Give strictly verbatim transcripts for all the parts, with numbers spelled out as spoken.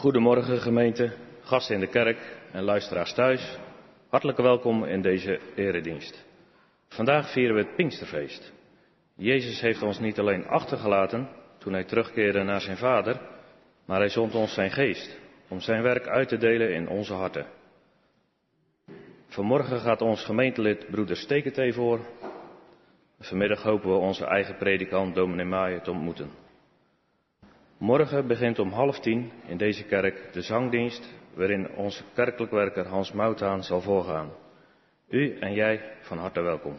Goedemorgen gemeente, gasten in de kerk en luisteraars thuis. Hartelijk welkom in deze eredienst. Vandaag vieren we het Pinksterfeest. Jezus heeft ons niet alleen achtergelaten toen hij terugkeerde naar zijn Vader, maar hij zond ons zijn geest om zijn werk uit te delen in onze harten. Vanmorgen gaat ons gemeentelid broeder Steketee voor. Vanmiddag hopen we onze eigen predikant dominee Maaien te ontmoeten. Morgen begint om half tien in deze kerk de zangdienst, waarin onze kerkelijk werker Hans Moutaan zal voorgaan. U en jij van harte welkom.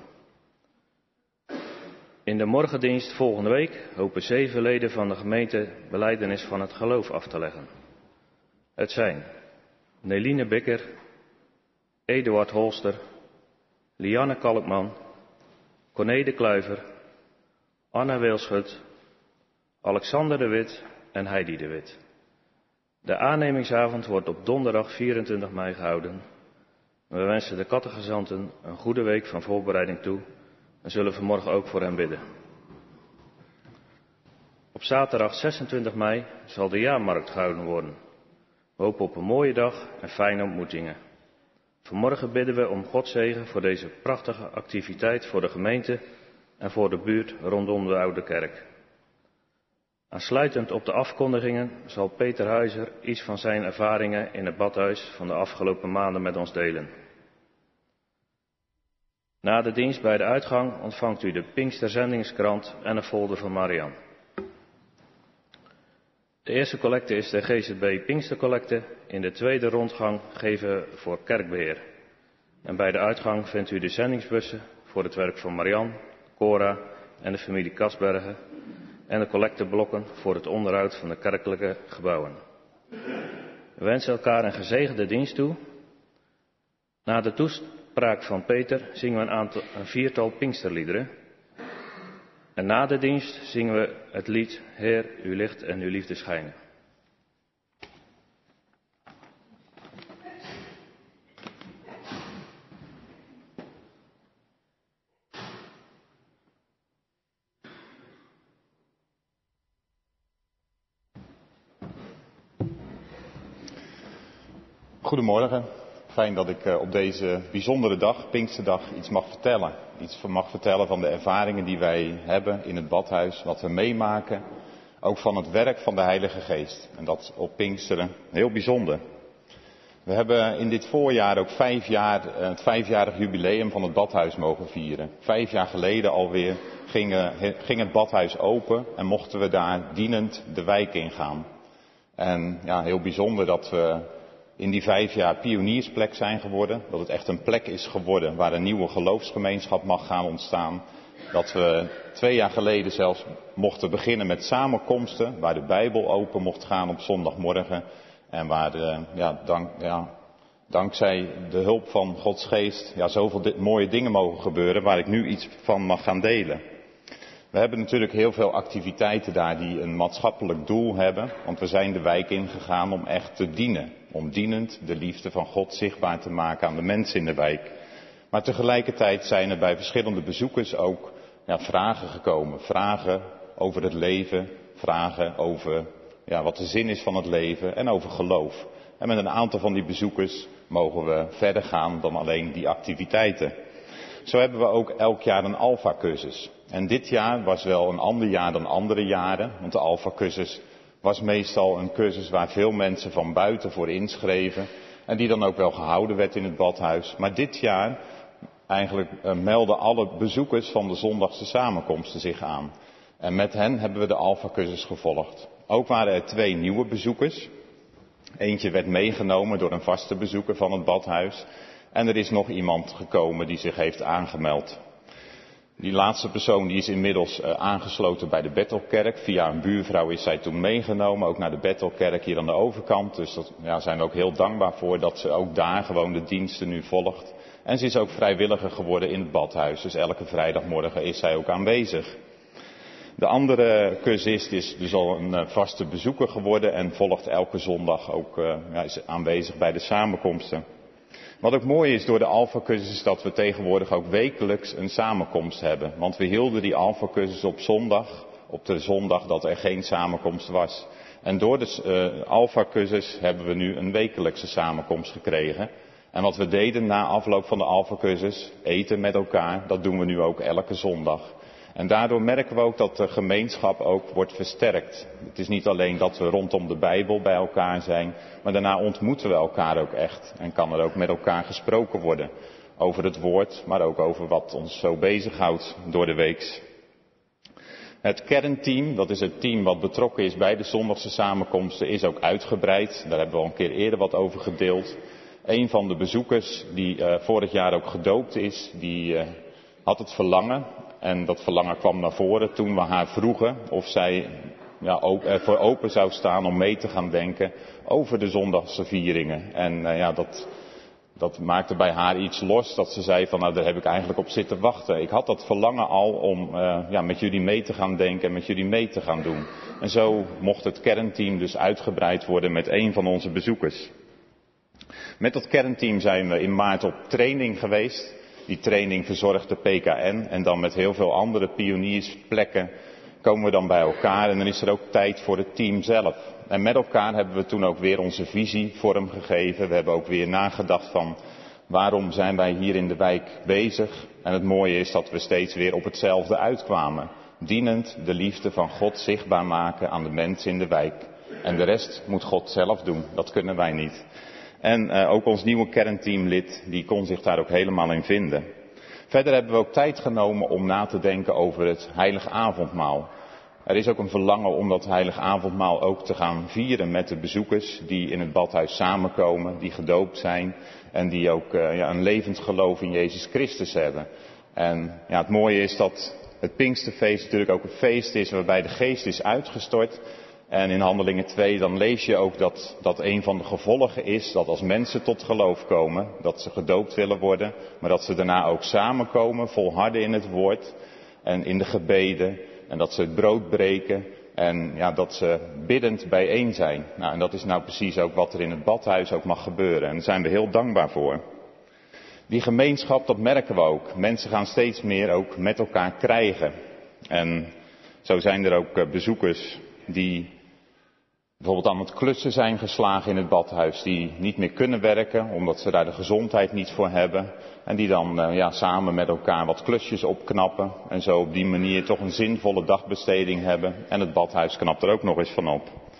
In de morgendienst volgende week hopen zeven leden van de gemeente belijdenis van het geloof af te leggen. Het zijn Neline Bikker, Eduard Holster, Lianne Kalkman, Corné de Kluiver, Anna Weelschut, Alexander de Wit en Heidi de Wit. De aannemingsavond wordt op donderdag vierentwintig mei gehouden. We wensen de catechizanten een goede week van voorbereiding toe en zullen vanmorgen ook voor hen bidden. Op zaterdag zesentwintig mei zal de jaarmarkt gehouden worden. We hopen op een mooie dag en fijne ontmoetingen. Vanmorgen bidden we om Gods zegen voor deze prachtige activiteit voor de gemeente en voor de buurt rondom de Oude Kerk. Aansluitend op de afkondigingen zal Peter Huizer iets van zijn ervaringen in het badhuis van de afgelopen maanden met ons delen. Na de dienst bij de uitgang ontvangt u de Pinksterzendingskrant en een folder van Marian. De eerste collecte is de G Z B Pinkstercollecte. In de tweede rondgang geven we voor kerkbeheer. En bij de uitgang vindt u de zendingsbussen voor het werk van Marian, Cora en de familie Kasbergen. En de collecteblokken voor het onderhoud van de kerkelijke gebouwen. We wensen elkaar een gezegende dienst toe. Na de toespraak van Peter zingen we een, aantal, een viertal Pinksterliederen. En na de dienst zingen we het lied Heer, uw licht en uw liefde schijnen. Goedemorgen. Fijn dat ik op deze bijzondere dag, Pinksterdag, iets mag vertellen. Iets mag vertellen van de ervaringen die wij hebben in het badhuis, wat we meemaken. Ook van het werk van de Heilige Geest. En dat op Pinksteren heel bijzonder. We hebben in dit voorjaar ook vijf jaar, het vijfjarig jubileum van het badhuis mogen vieren. Vijf jaar geleden alweer ging, ging het badhuis open en mochten we daar dienend de wijk ingaan. En ja, heel bijzonder dat we in die vijf jaar pioniersplek zijn geworden. Dat het echt een plek is geworden waar een nieuwe geloofsgemeenschap mag gaan ontstaan. Dat we twee jaar geleden zelfs mochten beginnen met samenkomsten. Waar de Bijbel open mocht gaan op zondagmorgen. En waar de, ja, dank, ja, dankzij de hulp van Gods geest ja, zoveel dit, mooie dingen mogen gebeuren. Waar ik nu iets van mag gaan delen. We hebben natuurlijk heel veel activiteiten daar die een maatschappelijk doel hebben. Want we zijn de wijk ingegaan om echt te dienen. Om dienend de liefde van God zichtbaar te maken aan de mensen in de wijk. Maar tegelijkertijd zijn er bij verschillende bezoekers ook ja, vragen gekomen. Vragen over het leven, vragen over ja, wat de zin is van het leven en over geloof. En met een aantal van die bezoekers mogen we verder gaan dan alleen die activiteiten. Zo hebben we ook elk jaar een Alpha-cursus. En dit jaar was wel een ander jaar dan andere jaren, want de Alpha-cursus was meestal een cursus waar veel mensen van buiten voor inschreven. En die dan ook wel gehouden werd in het badhuis. Maar dit jaar eigenlijk uh, melden alle bezoekers van de zondagse samenkomsten zich aan. En met hen hebben we de Alpha-cursus gevolgd. Ook waren er twee nieuwe bezoekers. Eentje werd meegenomen door een vaste bezoeker van het badhuis. En er is nog iemand gekomen die zich heeft aangemeld. Die laatste persoon die is inmiddels uh, aangesloten bij de Bethelkerk. Via een buurvrouw is zij toen meegenomen, ook naar de Bethelkerk hier aan de overkant. Dus daar ja, zijn we ook heel dankbaar voor dat ze ook daar gewoon de diensten nu volgt. En ze is ook vrijwilliger geworden in het badhuis, dus elke vrijdagmorgen is zij ook aanwezig. De andere cursist is dus al een uh, vaste bezoeker geworden en volgt elke zondag ook uh, ja, is aanwezig bij de samenkomsten. Wat ook mooi is door de Alpha-cursus is dat we tegenwoordig ook wekelijks een samenkomst hebben. Want we hielden die Alpha-cursus op zondag, op de zondag dat er geen samenkomst was. En door de uh, Alpha-cursus hebben we nu een wekelijkse samenkomst gekregen. En wat we deden na afloop van de Alpha-cursus, eten met elkaar, dat doen we nu ook elke zondag. En daardoor merken we ook dat de gemeenschap ook wordt versterkt. Het is niet alleen dat we rondom de Bijbel bij elkaar zijn, maar daarna ontmoeten we elkaar ook echt. En kan er ook met elkaar gesproken worden over het woord, maar ook over wat ons zo bezighoudt door de week. Het kernteam, dat is het team wat betrokken is bij de zondagse samenkomsten, is ook uitgebreid. Daar hebben we al een keer eerder wat over gedeeld. Een van de bezoekers die uh, vorig jaar ook gedoopt is, die uh, had het verlangen. En dat verlangen kwam naar voren toen we haar vroegen of zij ja, ook, ervoor open zou staan om mee te gaan denken over de zondagse vieringen. En uh, ja, dat, dat maakte bij haar iets los, dat ze zei van nou daar heb ik eigenlijk op zitten wachten. Ik had dat verlangen al om uh, ja, met jullie mee te gaan denken en met jullie mee te gaan doen. En zo mocht het kernteam dus uitgebreid worden met een van onze bezoekers. Met dat kernteam zijn we in maart op training geweest. Die training verzorgt de P K N en dan met heel veel andere pioniersplekken komen we dan bij elkaar. En dan is er ook tijd voor het team zelf. En met elkaar hebben we toen ook weer onze visie vorm gegeven. We hebben ook weer nagedacht van waarom zijn wij hier in de wijk bezig. En het mooie is dat we steeds weer op hetzelfde uitkwamen. Dienend de liefde van God zichtbaar maken aan de mensen in de wijk. En de rest moet God zelf doen, dat kunnen wij niet. En uh, ook ons nieuwe kernteamlid, die kon zich daar ook helemaal in vinden. Verder hebben we ook tijd genomen om na te denken over het heilige avondmaal. Er is ook een verlangen om dat heilige avondmaal ook te gaan vieren met de bezoekers die in het badhuis samenkomen, die gedoopt zijn en die ook uh, ja, een levend geloof in Jezus Christus hebben. En ja, het mooie is dat het Pinksterfeest natuurlijk ook een feest is waarbij de geest is uitgestort. En in Handelingen twee dan lees je ook dat dat een van de gevolgen is dat als mensen tot geloof komen, dat ze gedoopt willen worden, maar dat ze daarna ook samenkomen, volharden in het woord en in de gebeden en dat ze het brood breken en ja, dat ze biddend bijeen zijn. Nou, en dat is nou precies ook wat er in het badhuis ook mag gebeuren en daar zijn we heel dankbaar voor. Die gemeenschap, dat merken we ook. Mensen gaan steeds meer ook met elkaar krijgen. En zo zijn er ook bezoekers die bijvoorbeeld aan het klussen zijn geslagen in het badhuis, die niet meer kunnen werken omdat ze daar de gezondheid niet voor hebben. En die dan uh, ja, samen met elkaar wat klusjes opknappen en zo op die manier toch een zinvolle dagbesteding hebben. En het badhuis knapt er ook nog eens van op.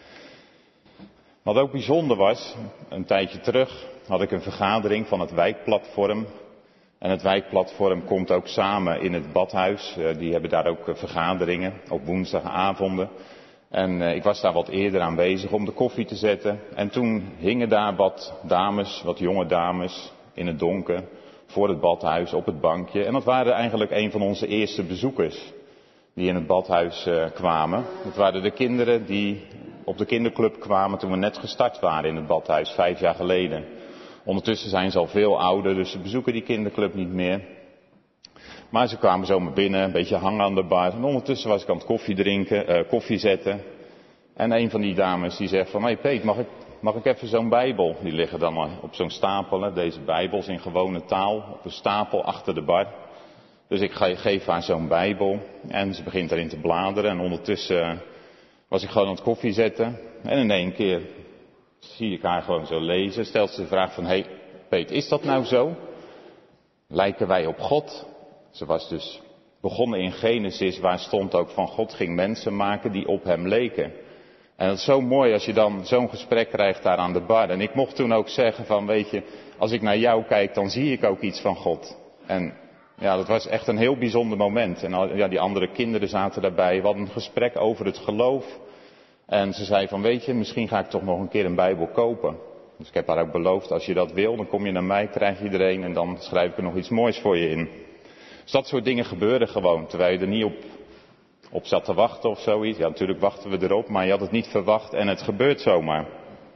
Wat ook bijzonder was, een tijdje terug had ik een vergadering van het wijkplatform. En het wijkplatform komt ook samen in het badhuis. Uh, die hebben daar ook uh, vergaderingen op woensdagavonden. En uh, ik was daar wat eerder aanwezig om de koffie te zetten. En toen hingen daar wat dames, wat jonge dames, in het donker, voor het badhuis, op het bankje. En dat waren eigenlijk een van onze eerste bezoekers die in het badhuis uh, kwamen. Dat waren de kinderen die op de kinderclub kwamen toen we net gestart waren in het badhuis, vijf jaar geleden. Ondertussen zijn ze al veel ouder, dus ze bezoeken die kinderclub niet meer. Maar ze kwamen zomaar binnen, een beetje hangen aan de bar. En ondertussen was ik aan het koffie drinken, uh, koffie zetten. En een van die dames die zegt van, hé hey Peet, mag ik, mag ik even zo'n bijbel? Die liggen dan op zo'n stapel, hè, deze bijbels in gewone taal, op een stapel achter de bar. Dus ik ga, geef haar zo'n bijbel en ze begint erin te bladeren. En ondertussen uh, was ik gewoon aan het koffie zetten. En in één keer zie ik haar gewoon zo lezen. Stelt ze de vraag van, hé hey Peet, is dat nou zo? Lijken wij op God? Ze was dus begonnen in Genesis, waar stond ook van God ging mensen maken die op hem leken. En dat is zo mooi als je dan zo'n gesprek krijgt daar aan de bar. En ik mocht toen ook zeggen van, weet je, als ik naar jou kijk, dan zie ik ook iets van God. En ja, dat was echt een heel bijzonder moment. En al, ja, die andere kinderen zaten daarbij. We hadden een gesprek over het geloof. En ze zei van, weet je, misschien ga ik toch nog een keer een Bijbel kopen. Dus ik heb haar ook beloofd, als je dat wil, dan kom je naar mij, krijg je er een en dan schrijf ik er nog iets moois voor je in. Dus dat soort dingen gebeuren gewoon, terwijl je er niet op, op zat te wachten of zoiets. Ja, natuurlijk wachten we erop, maar je had het niet verwacht en het gebeurt zomaar.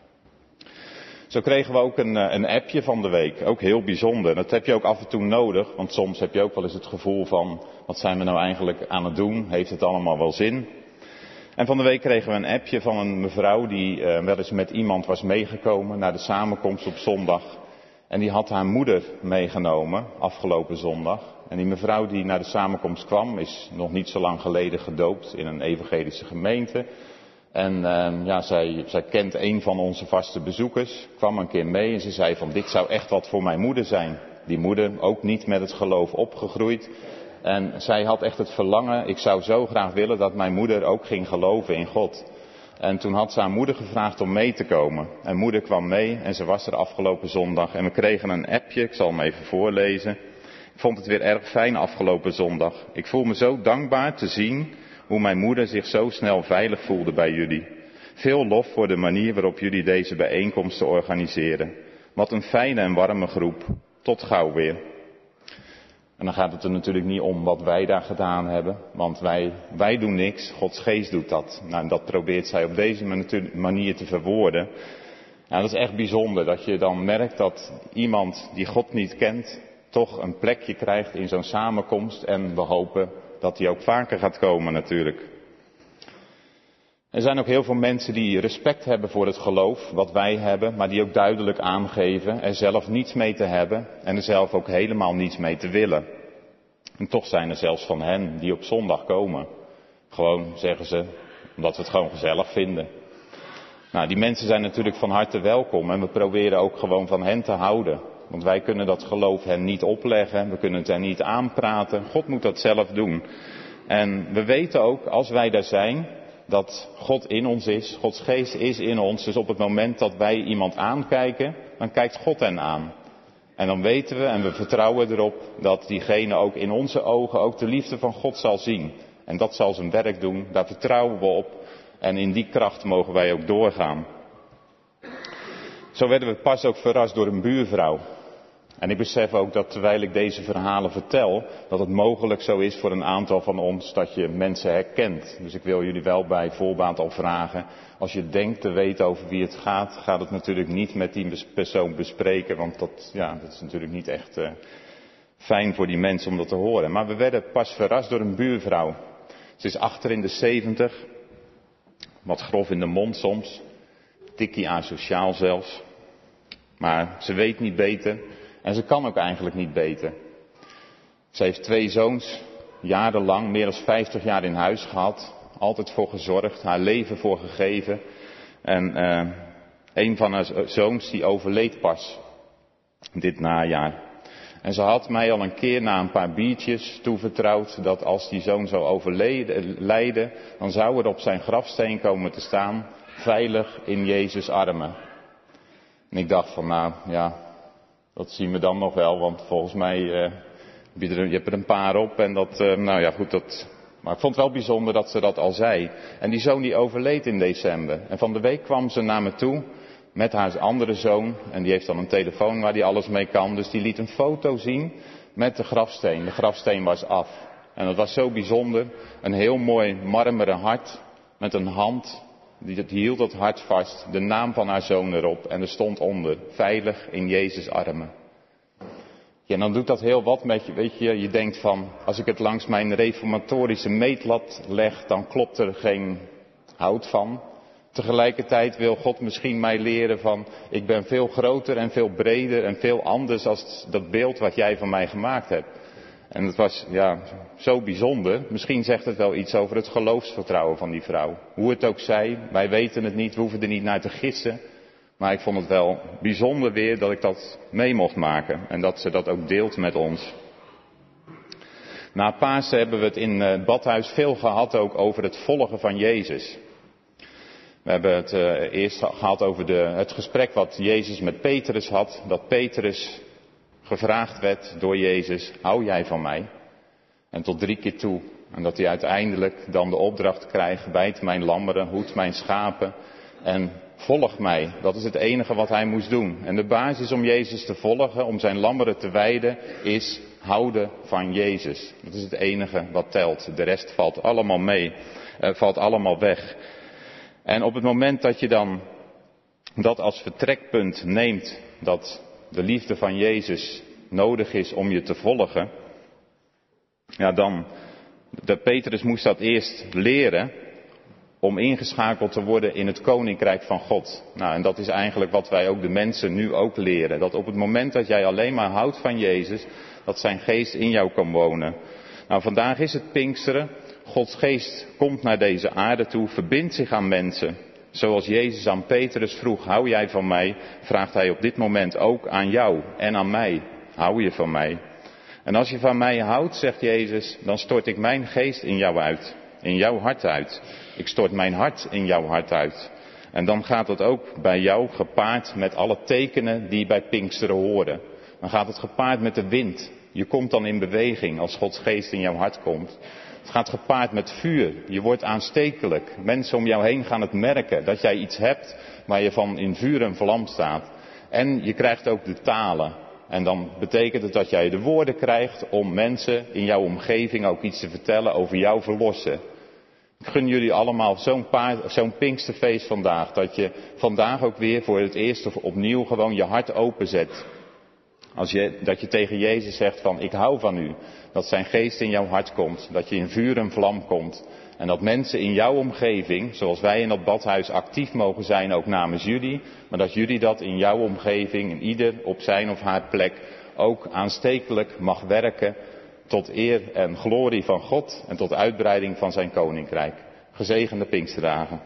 Zo kregen we ook een, een appje van de week, ook heel bijzonder. Dat heb je ook af en toe nodig, want soms heb je ook wel eens het gevoel van, wat zijn we nou eigenlijk aan het doen? Heeft het allemaal wel zin? En van de week kregen we een appje van een mevrouw die uh, wel eens met iemand was meegekomen naar de samenkomst op zondag. En die had haar moeder meegenomen afgelopen zondag. En die mevrouw die naar de samenkomst kwam is nog niet zo lang geleden gedoopt in een evangelische gemeente. En uh, ja, zij, zij kent een van onze vaste bezoekers, kwam een keer mee en ze zei van dit zou echt wat voor mijn moeder zijn. Die moeder ook niet met het geloof opgegroeid. En zij had echt het verlangen, ik zou zo graag willen dat mijn moeder ook ging geloven in God. En toen had ze haar moeder gevraagd om mee te komen. En moeder kwam mee en ze was er afgelopen zondag. En we kregen een appje, ik zal hem even voorlezen. Ik vond het weer erg fijn afgelopen zondag. Ik voel me zo dankbaar te zien hoe mijn moeder zich zo snel veilig voelde bij jullie. Veel lof voor de manier waarop jullie deze bijeenkomsten organiseren. Wat een fijne en warme groep. Tot gauw weer. En dan gaat het er natuurlijk niet om wat wij daar gedaan hebben. Want wij, wij doen niks, Gods geest doet dat. Nou, en dat probeert zij op deze manier te verwoorden. Nou, dat is echt bijzonder dat je dan merkt dat iemand die God niet kent toch een plekje krijgt in zo'n samenkomst. En we hopen dat die ook vaker gaat komen natuurlijk. Er zijn ook heel veel mensen die respect hebben voor het geloof wat wij hebben, maar die ook duidelijk aangeven er zelf niets mee te hebben en er zelf ook helemaal niets mee te willen. En toch zijn er zelfs van hen die op zondag komen. Gewoon, zeggen ze, omdat we het gewoon gezellig vinden. Nou, die mensen zijn natuurlijk van harte welkom en we proberen ook gewoon van hen te houden. Want wij kunnen dat geloof hen niet opleggen, we kunnen het hen niet aanpraten. God moet dat zelf doen. En we weten ook, als wij daar zijn, dat God in ons is, Gods geest is in ons. Dus op het moment dat wij iemand aankijken, dan kijkt God hen aan. En dan weten we en we vertrouwen erop dat diegene ook in onze ogen ook de liefde van God zal zien. En dat zal zijn werk doen, daar vertrouwen we op. En in die kracht mogen wij ook doorgaan. Zo werden we pas ook verrast door een buurvrouw. En ik besef ook dat terwijl ik deze verhalen vertel, dat het mogelijk zo is voor een aantal van ons dat je mensen herkent. Dus ik wil jullie wel bij voorbaat al vragen, als je denkt te weten over wie het gaat, gaat het natuurlijk niet met die persoon bespreken, want dat, ja, dat is natuurlijk niet echt uh, fijn voor die mensen om dat te horen. Maar we werden pas verrast door een buurvrouw. Ze is achter in de zeventig, wat grof in de mond soms, tikkie asociaal zelfs. Maar ze weet niet beter. En ze kan ook eigenlijk niet beter. Ze heeft twee zoons, jarenlang, meer dan vijftig jaar in huis gehad. Altijd voor gezorgd, haar leven voor gegeven. En uh, een van haar zoons die overleed pas dit najaar. En ze had mij al een keer na een paar biertjes toevertrouwd dat als die zoon zou overlijden, dan zou er op zijn grafsteen komen te staan, veilig in Jezus' armen. En ik dacht van nou ja, dat zien we dan nog wel, want volgens mij uh, heb je, er, je hebt er een paar op en dat, uh, nou ja goed, dat... Maar ik vond het wel bijzonder dat ze dat al zei. En die zoon die overleed in december. En van de week kwam ze naar me toe met haar andere zoon. En die heeft dan een telefoon waar die alles mee kan. Dus die liet een foto zien met de grafsteen. De grafsteen was af. En dat was zo bijzonder. Een heel mooi marmeren hart met een hand. Die, die hield dat hart vast. De naam van haar zoon erop. En er stond onder. Veilig in Jezus' armen. Ja, en dan doet dat heel wat met je, weet je, je denkt van, als ik het langs mijn reformatorische meetlat leg, dan klopt er geen hout van. Tegelijkertijd wil God misschien mij leren van, ik ben veel groter en veel breder en veel anders als dat beeld wat jij van mij gemaakt hebt. En het was, ja, zo bijzonder. Misschien zegt het wel iets over het geloofsvertrouwen van die vrouw. Hoe het ook zij, wij weten het niet, we hoeven er niet naar te gissen. Maar ik vond het wel bijzonder weer dat ik dat mee mocht maken. En dat ze dat ook deelt met ons. Na Pasen hebben we het in het badhuis veel gehad ook over het volgen van Jezus. We hebben het uh, eerst gehad over de, het gesprek wat Jezus met Petrus had. Dat Petrus gevraagd werd door Jezus, hou jij van mij? En tot drie keer toe. En dat hij uiteindelijk dan de opdracht krijgt, bijt mijn lammeren, hoed mijn schapen en volg mij. Dat is het enige wat hij moest doen. En de basis om Jezus te volgen, om zijn lammeren te weiden, is houden van Jezus. Dat is het enige wat telt. De rest valt allemaal mee, uh, valt allemaal weg. En op het moment dat je dan dat als vertrekpunt neemt, dat de liefde van Jezus nodig is om je te volgen, ja dan, de Petrus moest dat eerst leren om ingeschakeld te worden in het koninkrijk van God. Nou, en dat is eigenlijk wat wij ook de mensen nu ook leren. Dat op het moment dat jij alleen maar houdt van Jezus, dat zijn geest in jou kan wonen. Nou, vandaag is het Pinksteren. Gods geest komt naar deze aarde toe, verbindt zich aan mensen. Zoals Jezus aan Petrus vroeg, hou jij van mij? Vraagt hij op dit moment ook aan jou en aan mij. Hou je van mij? En als je van mij houdt, zegt Jezus, dan stort ik mijn geest in jou uit. In jouw hart uit. Ik stort mijn hart in jouw hart uit. En dan gaat het ook bij jou gepaard met alle tekenen die bij Pinksteren horen. Dan gaat het gepaard met de wind. Je komt dan in beweging als Gods geest in jouw hart komt. Het gaat gepaard met vuur. Je wordt aanstekelijk. Mensen om jou heen gaan het merken dat jij iets hebt waar je van in vuur en vlam staat. En je krijgt ook de talen. En dan betekent het dat jij de woorden krijgt om mensen in jouw omgeving ook iets te vertellen over jouw verlossen. Ik gun jullie allemaal zo'n, paar, zo'n Pinksterfeest vandaag. Dat je vandaag ook weer voor het eerst of opnieuw gewoon je hart openzet. Als je, dat je tegen Jezus zegt van ik hou van u. Dat zijn geest in jouw hart komt. Dat je in vuur en vlam komt. En dat mensen in jouw omgeving, zoals wij in dat badhuis actief mogen zijn ook namens jullie. Maar dat jullie dat in jouw omgeving, in ieder op zijn of haar plek, ook aanstekelijk mag werken. Tot eer en glorie van God en tot uitbreiding van zijn koninkrijk. Gezegende Pinksterdagen.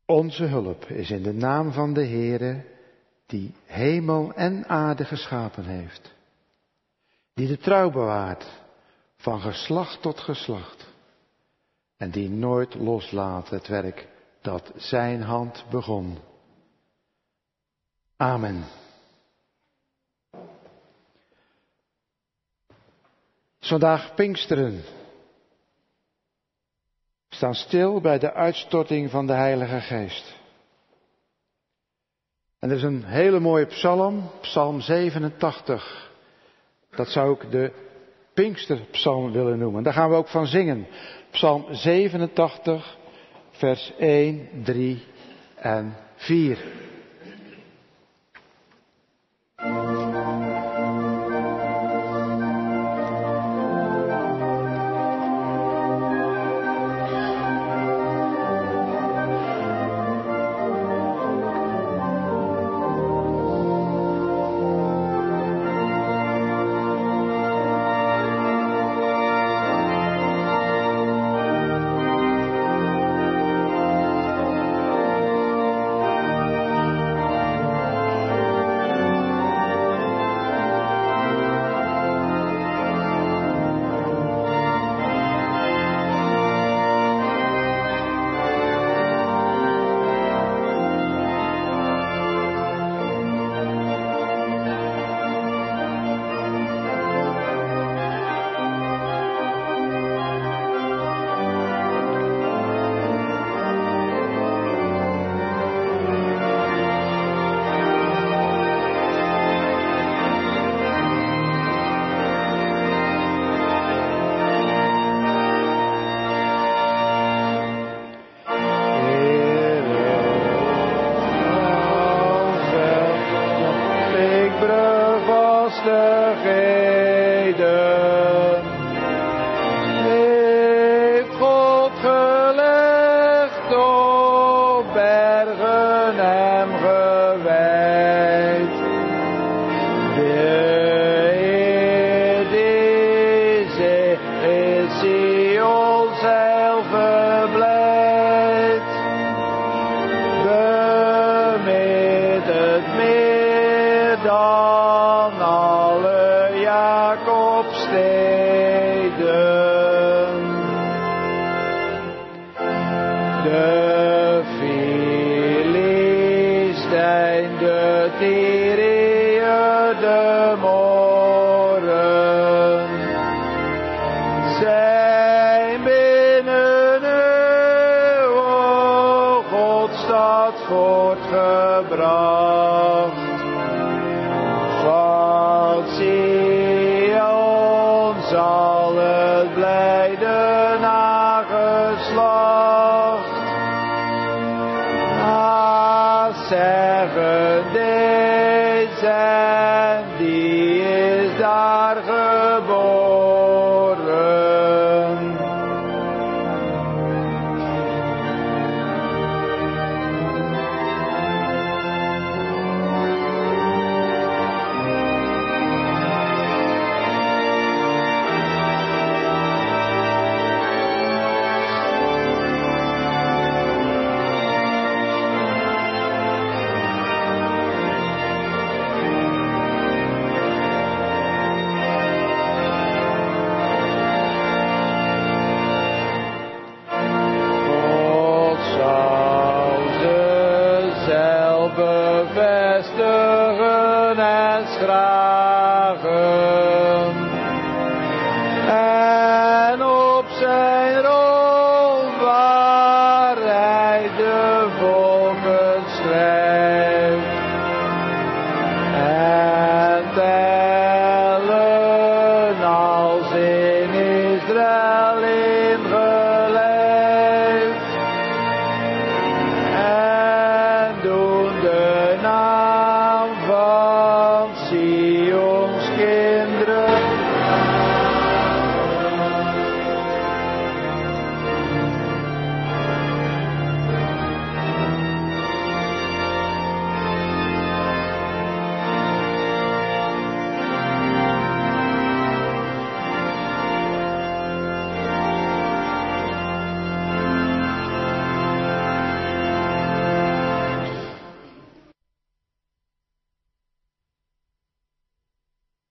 Onze hulp is in de naam van de Heere, die hemel en aarde geschapen heeft. Die de trouw bewaart van geslacht tot geslacht. En die nooit loslaat het werk dat zijn hand begon. Amen. Vandaag Pinksteren. We staan stil bij de uitstorting van de Heilige Geest. En er is een hele mooie psalm, psalm zevenentachtig. Dat zou ik de Pinksterpsalm willen noemen. Daar gaan we ook van zingen. Psalm zevenentachtig, vers één, drie en vier.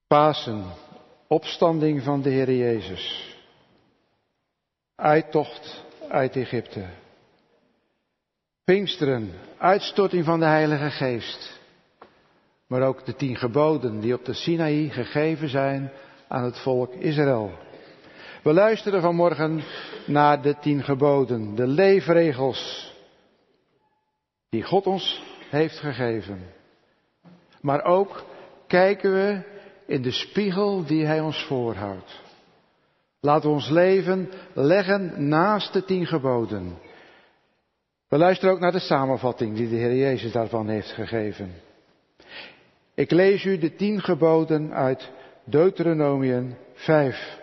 Pasen, opstanding van de Heer Jezus. Uittocht uit Egypte. Pinksteren, uitstorting van de Heilige Geest. Maar ook de tien geboden die op de Sinaï gegeven zijn aan het volk Israël. We luisteren vanmorgen naar de tien geboden, de leefregels die God ons heeft gegeven. Maar ook kijken we in de spiegel die Hij ons voorhoudt. Laten we ons leven leggen naast de tien geboden. We luisteren ook naar de samenvatting die de Heer Jezus daarvan heeft gegeven. Ik lees u de tien geboden uit Deuteronomium vijf.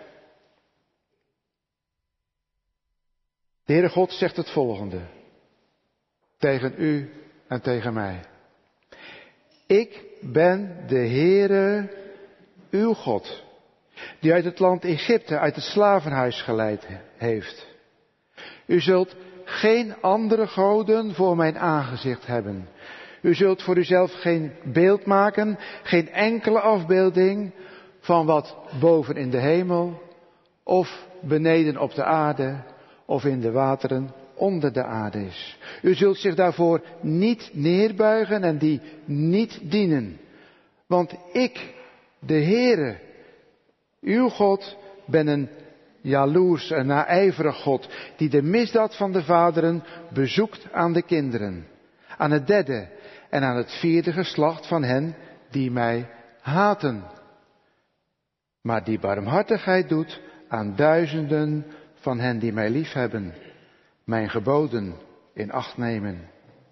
De Heere God zegt het volgende. Tegen u en tegen mij. Ik ben de Heere, uw God, die uit het land Egypte, uit het slavenhuis geleid heeft. U zult geen andere goden voor mijn aangezicht hebben. U zult voor uzelf geen beeld maken, geen enkele afbeelding van wat boven in de hemel of beneden op de aarde of in de wateren onder de aarde is. U zult zich daarvoor niet neerbuigen en die niet dienen. Want ik, de Heere, uw God, ben een jaloers en naijverig God, die de misdaad van de vaderen bezoekt aan de kinderen, aan het derde en aan het vierde geslacht van hen die mij haten. Maar die barmhartigheid doet aan duizenden van hen die mij liefhebben, mijn geboden in acht nemen.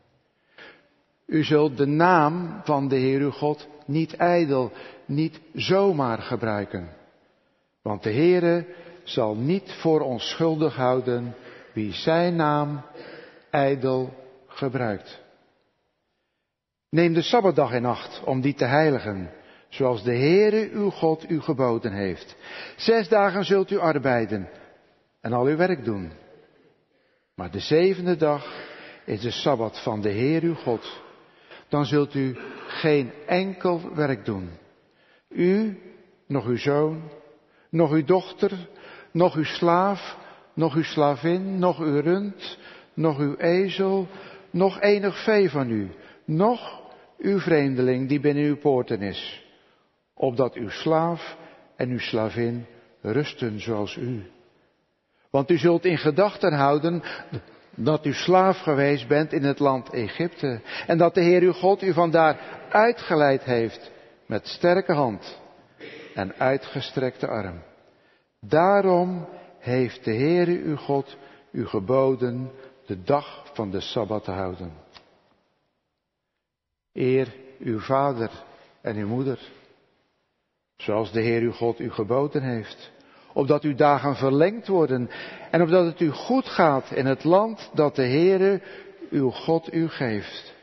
U zult de naam van de Heer uw God niet ijdel, niet zomaar gebruiken. Want de Heere zal niet voor onschuldig houden wie zijn naam ijdel gebruikt. Neem de Sabbatdag in acht om die te heiligen, zoals de Heere uw God u geboden heeft. Zes dagen zult u arbeiden en al uw werk doen. Maar de zevende dag is de Sabbat van de Heer uw God. Dan zult u geen enkel werk doen. U, nog uw zoon, nog uw dochter, nog uw slaaf, nog uw slavin, nog uw rund, nog uw ezel, nog enig vee van u, nog uw vreemdeling die binnen uw poorten is, opdat uw slaaf en uw slavin rusten zoals u. Want u zult in gedachten houden dat u slaaf geweest bent in het land Egypte en dat de Heer uw God u vandaar uitgeleid heeft met sterke hand en uitgestrekte arm. Daarom heeft de Heere uw God u geboden de dag van de Sabbat te houden. Eer uw vader en uw moeder, zoals de Heer uw God u geboden heeft, opdat uw dagen verlengd worden en opdat het u goed gaat in het land dat de Heere uw God u geeft.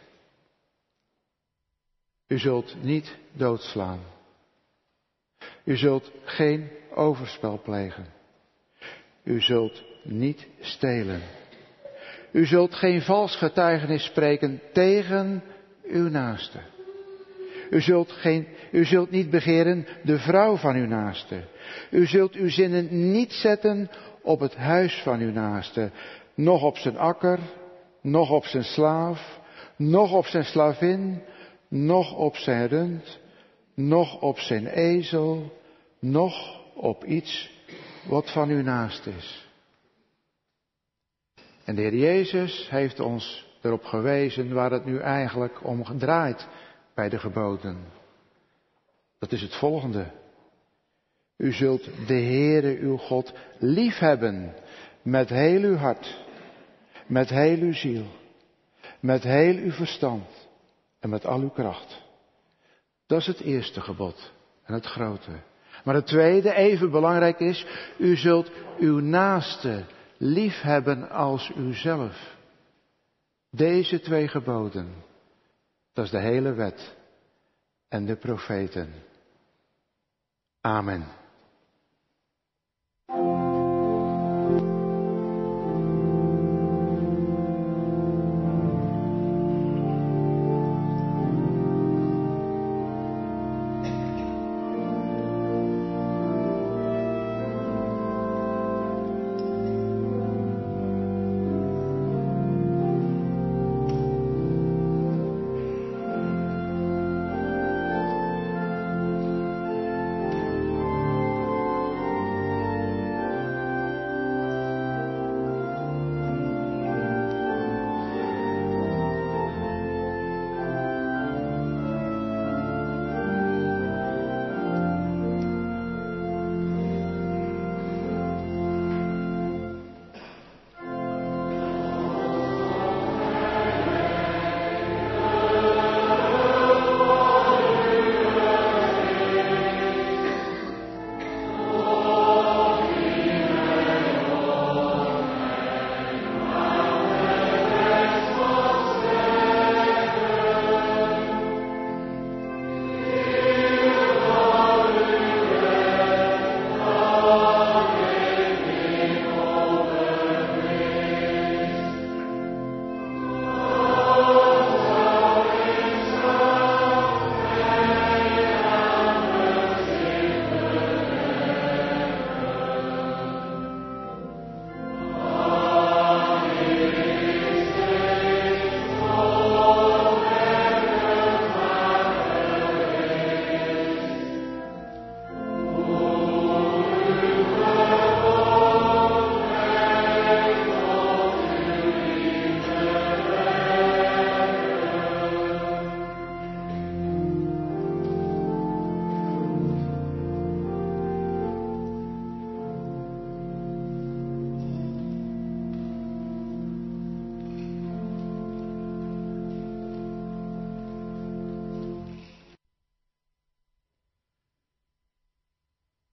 U zult niet doodslaan. U zult geen overspel plegen. U zult niet stelen. U zult geen vals getuigenis spreken tegen uw naaste. U zult, geen, u zult niet begeren de vrouw van uw naaste. U zult uw zinnen niet zetten op het huis van uw naaste, noch op zijn akker, noch op zijn slaaf, noch op zijn slavin, noch op zijn rund, noch op zijn ezel, noch op iets wat van uw naast is. En de Heer Jezus heeft ons erop gewezen waar het nu eigenlijk om draait bij de geboden. Dat is het volgende. U zult de Heere uw God liefhebben met heel uw hart, met heel uw ziel, met heel uw verstand en met al uw kracht. Dat is het eerste gebod en het grote. Maar het tweede, even belangrijk is, u zult uw naaste liefhebben als uzelf. Deze twee geboden, dat is de hele wet en de profeten. Amen.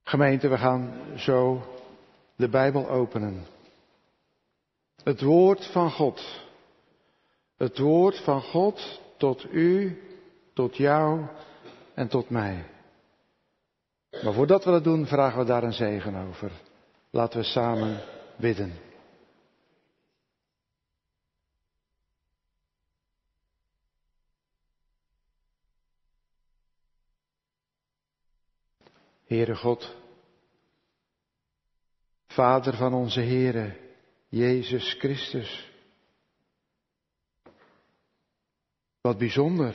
Gemeente, we gaan zo de Bijbel openen. Het woord van God. Het woord van God tot u, tot jou en tot mij. Maar voordat we dat doen, vragen we daar een zegen over. Laten we samen bidden. Heere God, Vader van onze Heere, Jezus Christus. Wat bijzonder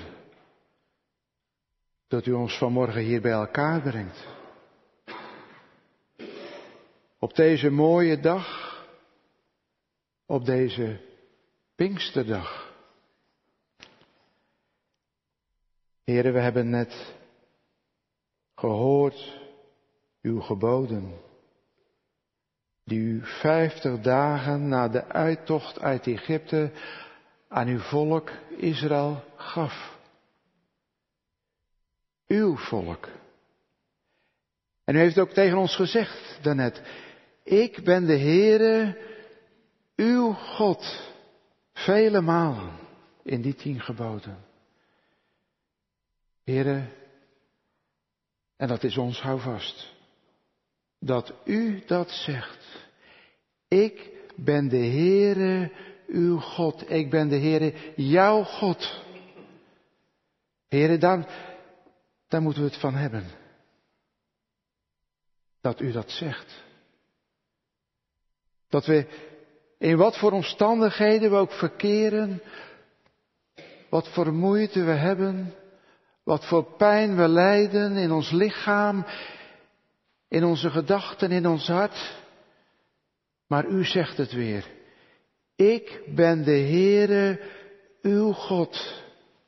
dat u ons vanmorgen hier bij elkaar brengt. Op deze mooie dag, op deze Pinksterdag. Heere, we hebben net gehoord uw geboden, die u vijftig dagen na de uittocht uit Egypte aan uw volk Israël gaf. Uw volk. En u heeft ook tegen ons gezegd daarnet, ik ben de Heere, uw God, vele malen in die tien geboden. Heere, en dat is ons houvast, dat u dat zegt. Ik ben de Heere, uw God. Ik ben de Heere, jouw God. Heere, daar, daar moeten we het van hebben. Dat u dat zegt. Dat we in wat voor omstandigheden we ook verkeren, wat voor moeite we hebben, wat voor pijn we lijden in ons lichaam, in onze gedachten, in ons hart. Maar u zegt het weer. Ik ben de Heere, uw God.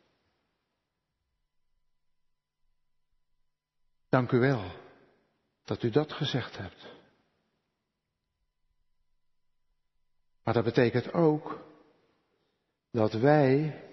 Dank u wel dat u dat gezegd hebt. Maar dat betekent ook dat wij,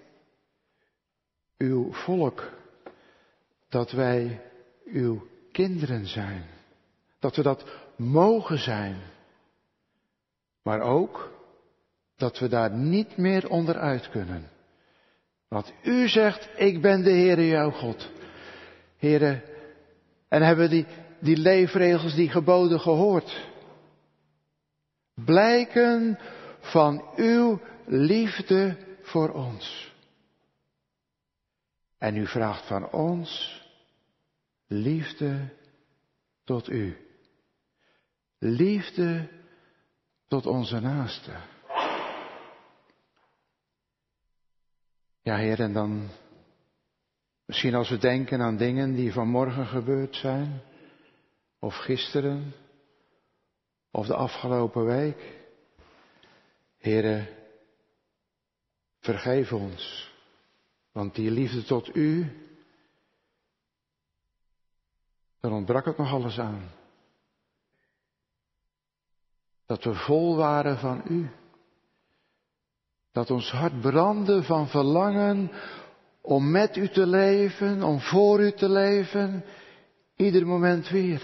uw volk, dat wij uw kinderen zijn. Dat we dat mogen zijn. Maar ook dat we daar niet meer onderuit kunnen. Want u zegt, ik ben de Heere jouw God. Heere, en hebben we die, die leefregels, die geboden gehoord. Blijken van uw liefde voor ons. En u vraagt van ons liefde tot u. Liefde tot onze naaste. Ja, Heer, en dan misschien als we denken aan dingen die vanmorgen gebeurd zijn, of gisteren, of de afgelopen week. Heere, vergeef ons, want die liefde tot u, daar ontbrak het nog alles aan. Dat we vol waren van u. Dat ons hart brandde van verlangen om met u te leven, om voor u te leven, ieder moment weer.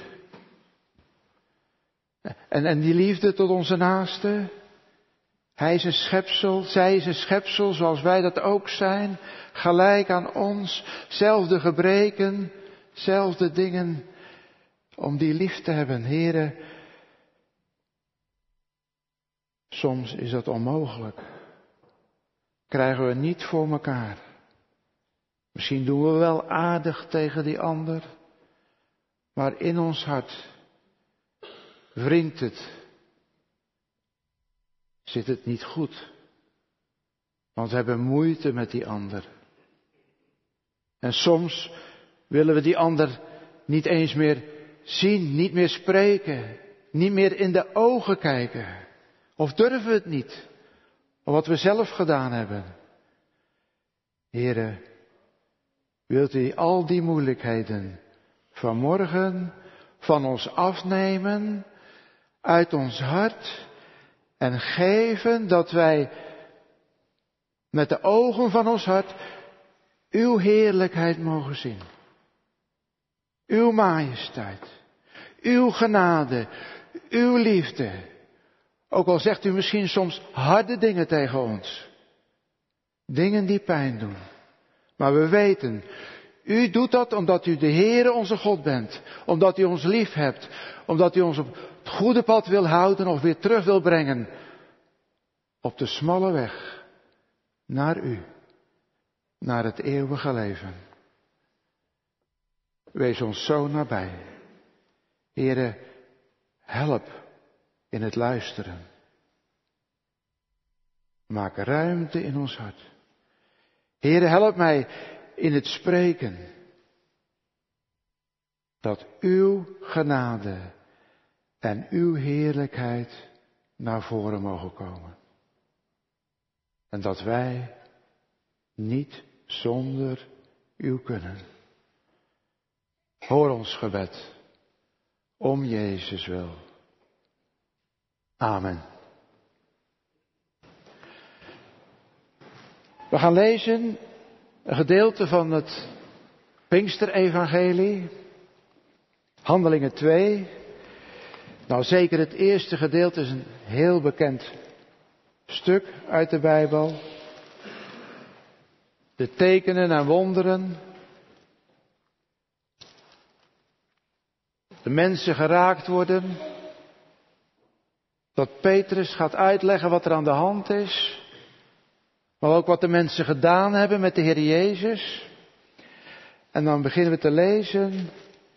En, en die liefde tot onze naaste, hij is een schepsel, zij is een schepsel zoals wij dat ook zijn, gelijk aan ons, zelfde gebreken, zelfde dingen, om die lief te hebben, Heere. Soms is dat onmogelijk. Krijgen we niet voor elkaar. Misschien doen we wel aardig tegen die ander. Maar in ons hart wringt het. Zit het niet goed. Want we hebben moeite met die ander. En soms willen we die ander niet eens meer zien, niet meer spreken. Niet meer in de ogen kijken. Of durven we het niet, om wat we zelf gedaan hebben. Heere, wilt u al die moeilijkheden vanmorgen van ons afnemen, uit ons hart, en geven dat wij met de ogen van ons hart uw heerlijkheid mogen zien. Uw majesteit, uw genade, uw liefde. Ook al zegt u misschien soms harde dingen tegen ons. Dingen die pijn doen. Maar we weten, u doet dat omdat u de Heere onze God bent. Omdat u ons lief hebt. Omdat u ons op het goede pad wil houden of weer terug wil brengen. Op de smalle weg naar u. Naar het eeuwige leven. Wees ons zo nabij. Heere, help in het luisteren. Maak ruimte in ons hart. Heere, help mij in het spreken. Dat uw genade en uw heerlijkheid naar voren mogen komen. En dat wij niet zonder u kunnen. Hoor ons gebed. Om Jezus wil. Amen. We gaan lezen een gedeelte van het Pinksterevangelie. Handelingen twee. Nou, zeker het eerste gedeelte is een heel bekend stuk uit de Bijbel. De tekenen en wonderen. De mensen geraakt worden. Dat Petrus gaat uitleggen wat er aan de hand is. Maar ook wat de mensen gedaan hebben met de Heer Jezus. En dan beginnen we te lezen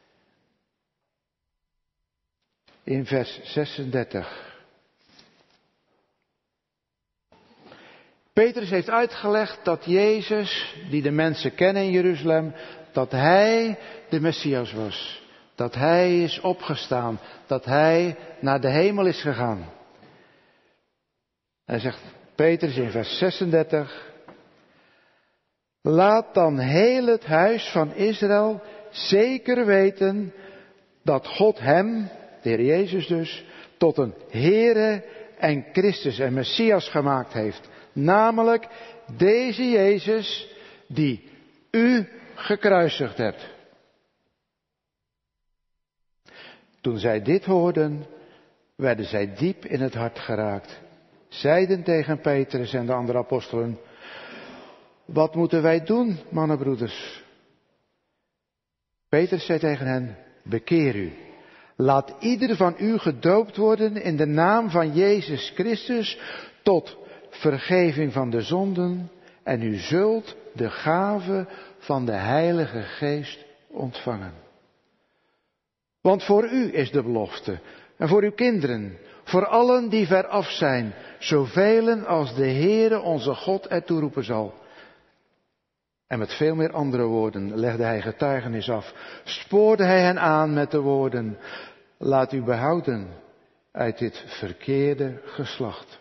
in vers zesendertig. Petrus heeft uitgelegd dat Jezus, die de mensen kennen in Jeruzalem, dat Hij de Messias was. Dat Hij is opgestaan. Dat Hij naar de hemel is gegaan. Hij zegt, Petrus in vers zesendertig. Laat dan heel het huis van Israël zeker weten dat God hem, de Heer Jezus dus, tot een Heere en Christus en Messias gemaakt heeft. Namelijk deze Jezus die u gekruisigd hebt. Toen zij dit hoorden, werden zij diep in het hart geraakt. Zeiden tegen Petrus en de andere apostelen, wat moeten wij doen, mannenbroeders? Petrus zei tegen hen, bekeer u. Laat ieder van u gedoopt worden in de naam van Jezus Christus tot vergeving van de zonden en u zult de gave van de Heilige Geest ontvangen. Want voor u is de belofte en voor uw kinderen, voor allen die veraf zijn, zoveel als de Heere onze God ertoe roepen zal. En met veel meer andere woorden legde hij getuigenis af, spoorde hij hen aan met de woorden, laat u behouden uit dit verkeerde geslacht.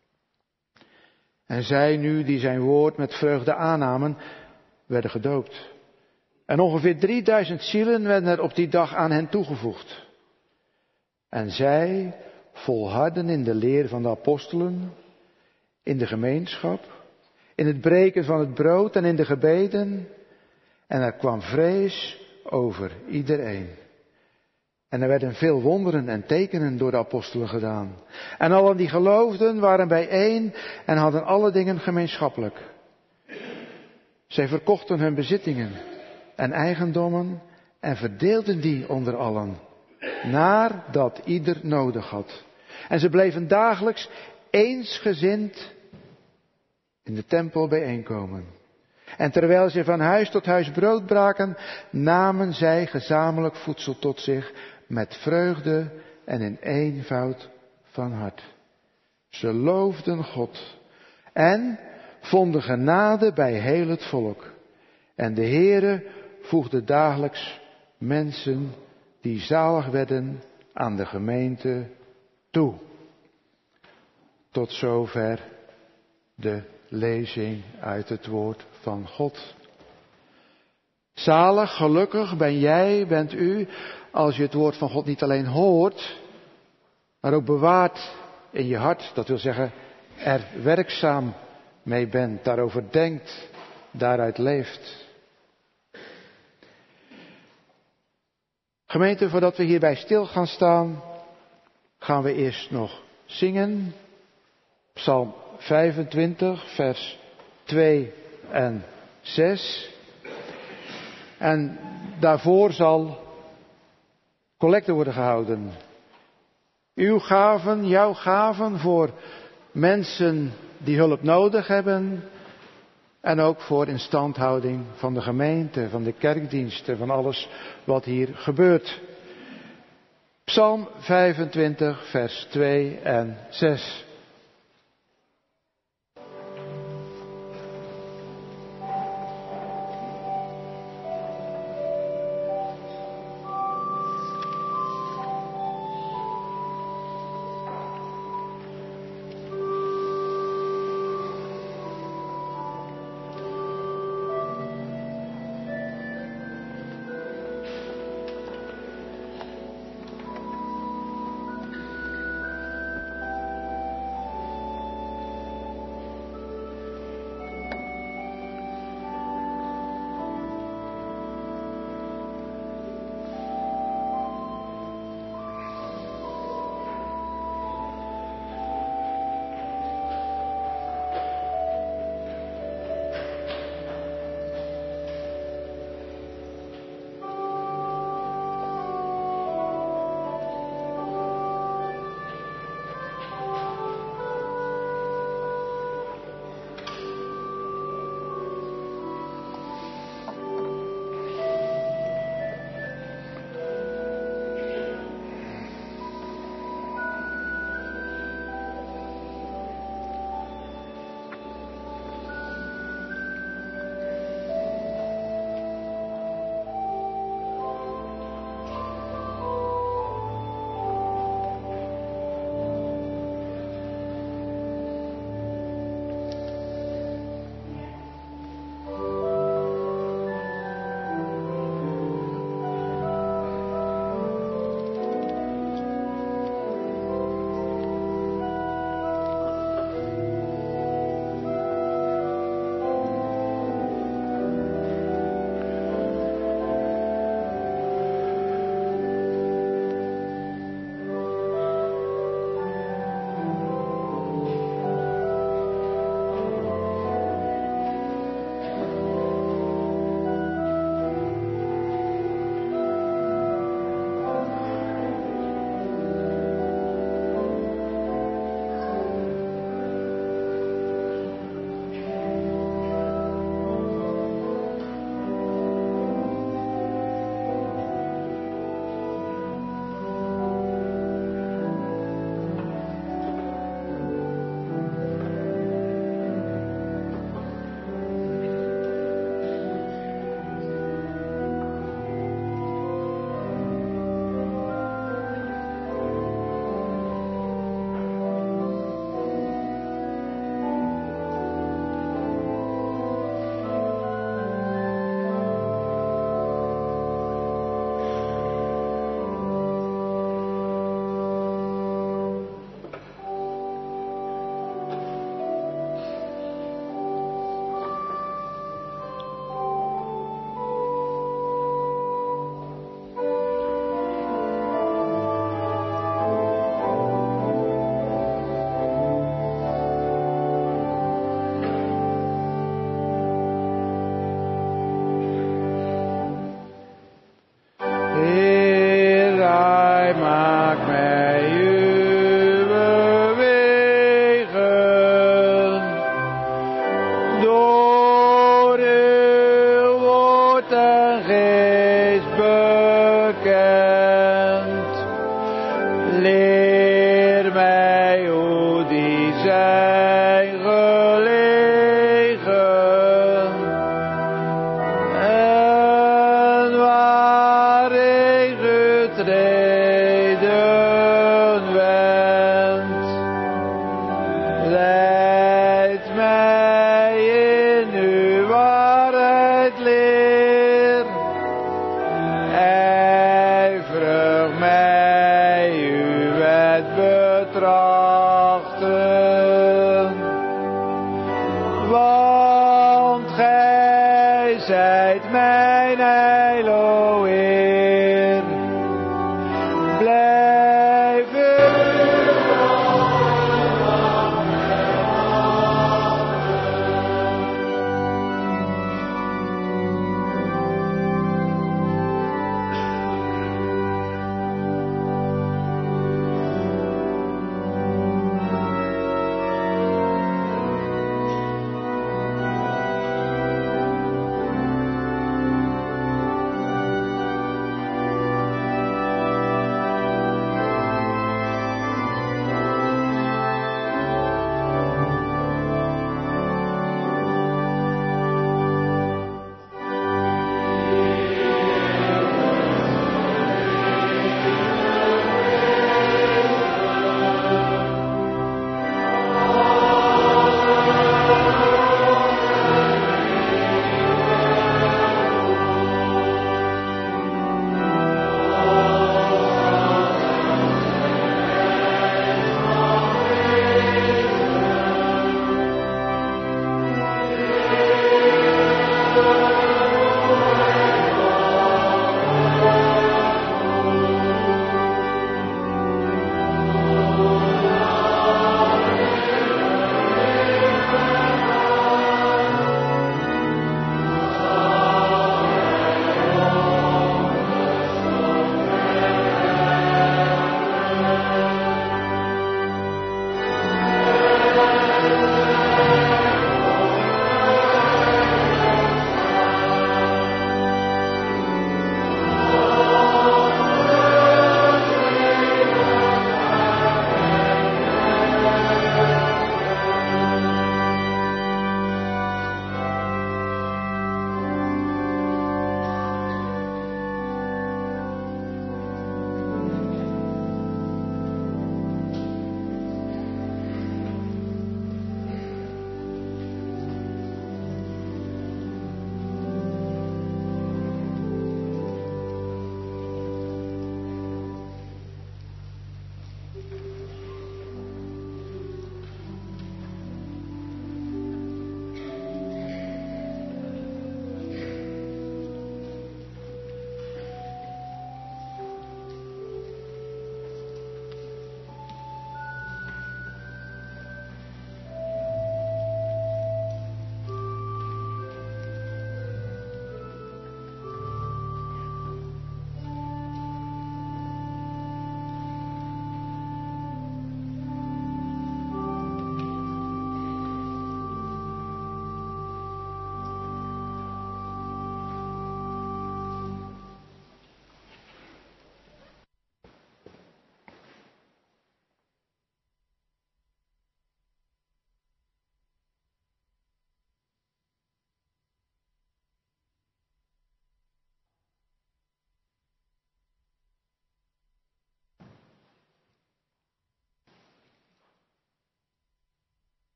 En zij nu die zijn woord met vreugde aannamen, werden gedoopt. En ongeveer drieduizend zielen werden er op die dag aan hen toegevoegd. En zij volharden in de leer van de apostelen, in de gemeenschap, in het breken van het brood en in de gebeden. En er kwam vrees over iedereen. En er werden veel wonderen en tekenen door de apostelen gedaan. En allen die geloofden waren bijeen en hadden alle dingen gemeenschappelijk. Zij verkochten hun bezittingen en eigendommen en verdeelden die onder allen, naar dat ieder nodig had. En ze bleven dagelijks eensgezind in de tempel bijeenkomen. En terwijl ze van huis tot huis brood braken, namen zij gezamenlijk voedsel tot zich met vreugde en in eenvoud van hart. Ze loofden God en vonden genade bij heel het volk. En de Heere voegde dagelijks mensen die zalig werden aan de gemeente toe. Tot zover de lezing uit het woord van God. Zalig, gelukkig ben jij, bent u, als je het woord van God niet alleen hoort, maar ook bewaart in je hart. Dat wil zeggen, er werkzaam mee bent, daarover denkt, daaruit leeft. Gemeente, voordat we hierbij stil gaan staan, gaan we eerst nog zingen. Psalm vijfentwintig, vers twee en zes. En daarvoor zal collecte worden gehouden. Uw gaven, jouw gaven voor mensen die hulp nodig hebben. En ook voor instandhouding van de gemeente, van de kerkdiensten, van alles wat hier gebeurt. Psalm vijfentwintig, vers twee en zes. zijt mijn heil, o Heer.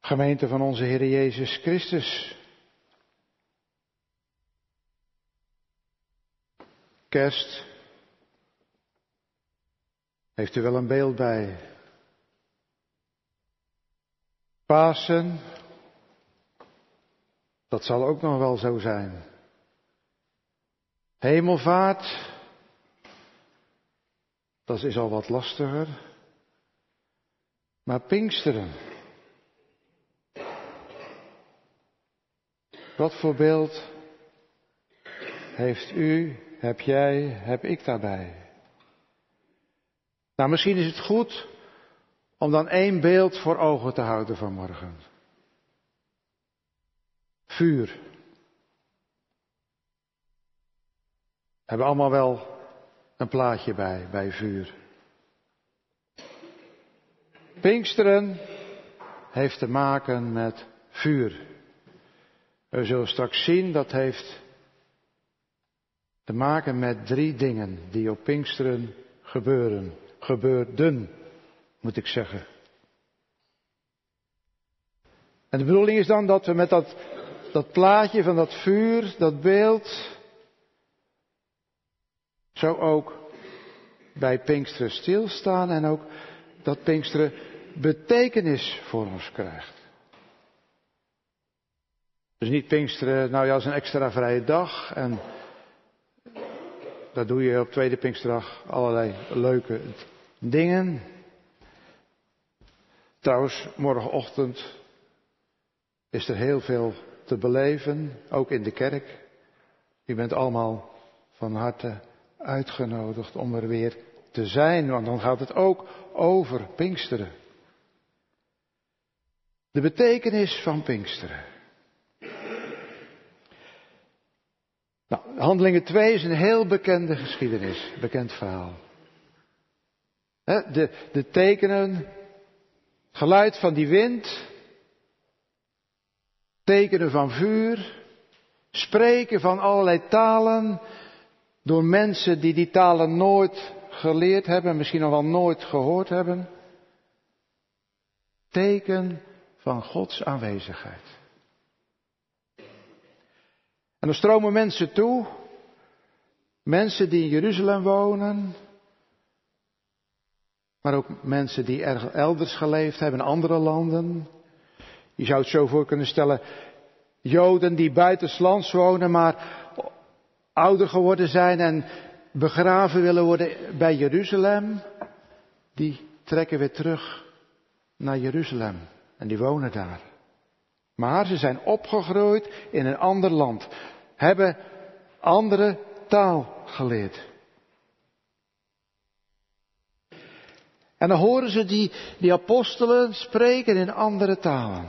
Gemeente van onze Heer Jezus Christus. Kerst. Heeft u wel een beeld bij? Pasen. Dat zal ook nog wel zo zijn. Hemelvaart. Dat is al wat lastiger. Maar Pinksteren. Wat voor beeld heeft u, heb jij, heb ik daarbij? Nou, misschien is het goed om dan één beeld voor ogen te houden vanmorgen. Vuur. We hebben allemaal wel een plaatje bij, bij vuur. Pinksteren heeft te maken met vuur. We zullen straks zien, dat heeft te maken met drie dingen die op Pinksteren gebeuren. Gebeurden, moet ik zeggen. En de bedoeling is dan dat we met dat, dat plaatje van dat vuur, dat beeld, zo ook bij Pinksteren stilstaan en ook dat Pinksteren betekenis voor ons krijgt. Dus niet Pinksteren, nou ja, als een extra vrije dag en daar doe je op tweede Pinksterdag allerlei leuke dingen. Trouwens, morgenochtend is er heel veel te beleven, ook in de kerk. U bent allemaal van harte uitgenodigd om er weer te zijn, want dan gaat het ook over Pinksteren. De betekenis van Pinksteren. Nou, Handelingen twee is een heel bekende geschiedenis, bekend verhaal. De, de tekenen, geluid van die wind, tekenen van vuur, spreken van allerlei talen door mensen die die talen nooit geleerd hebben, misschien nog wel nooit gehoord hebben. Teken van Gods aanwezigheid. En er stromen mensen toe, mensen die in Jeruzalem wonen, maar ook mensen die ergens elders geleefd hebben in andere landen. Je zou het zo voor kunnen stellen, Joden die buitenslands wonen, maar ouder geworden zijn en begraven willen worden bij Jeruzalem, die trekken weer terug naar Jeruzalem en die wonen daar. Maar ze zijn opgegroeid in een ander land, hebben andere taal geleerd. En dan horen ze die, die apostelen spreken in andere talen.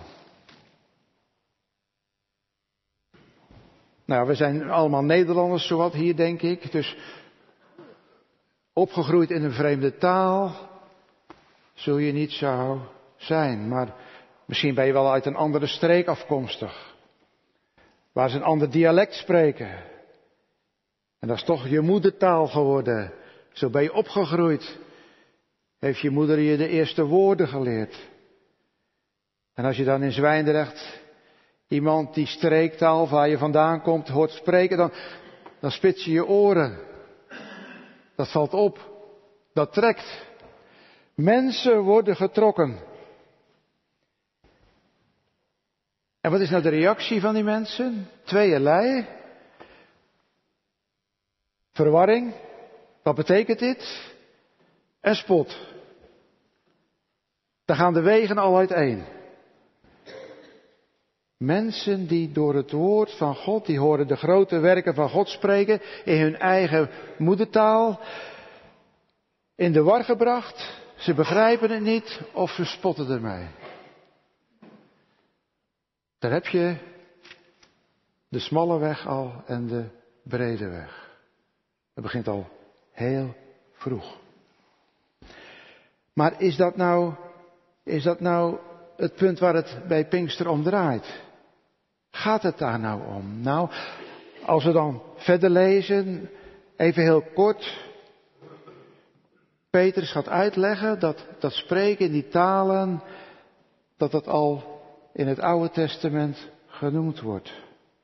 Nou, we zijn allemaal Nederlanders zowat hier, denk ik. Dus opgegroeid in een vreemde taal zul je niet zo zijn. Maar misschien ben je wel uit een andere streek afkomstig. Waar ze een ander dialect spreken. En dat is toch je moedertaal geworden. Zo ben je opgegroeid. Heeft je moeder je de eerste woorden geleerd. En als je dan in Zwijndrecht iemand die streektaal waar je vandaan komt hoort spreken, dan, dan spits je je oren. Dat valt op. Dat trekt. Mensen worden getrokken. En wat is nou de reactie van die mensen? Tweeërlei. Verwarring. Wat betekent dit? En spot. Daar gaan de wegen al uiteen. Mensen die door het woord van God, die horen de grote werken van God spreken in hun eigen moedertaal, in de war gebracht. Ze begrijpen het niet of ze spotten ermee. Daar heb je de smalle weg al en de brede weg. Het begint al heel vroeg. Maar is dat nou, is dat nou het punt waar het bij Pinkster om draait? Gaat het daar nou om? Nou, als we dan verder lezen, even heel kort. Petrus gaat uitleggen dat dat spreken in die talen, dat dat al in het Oude Testament genoemd wordt.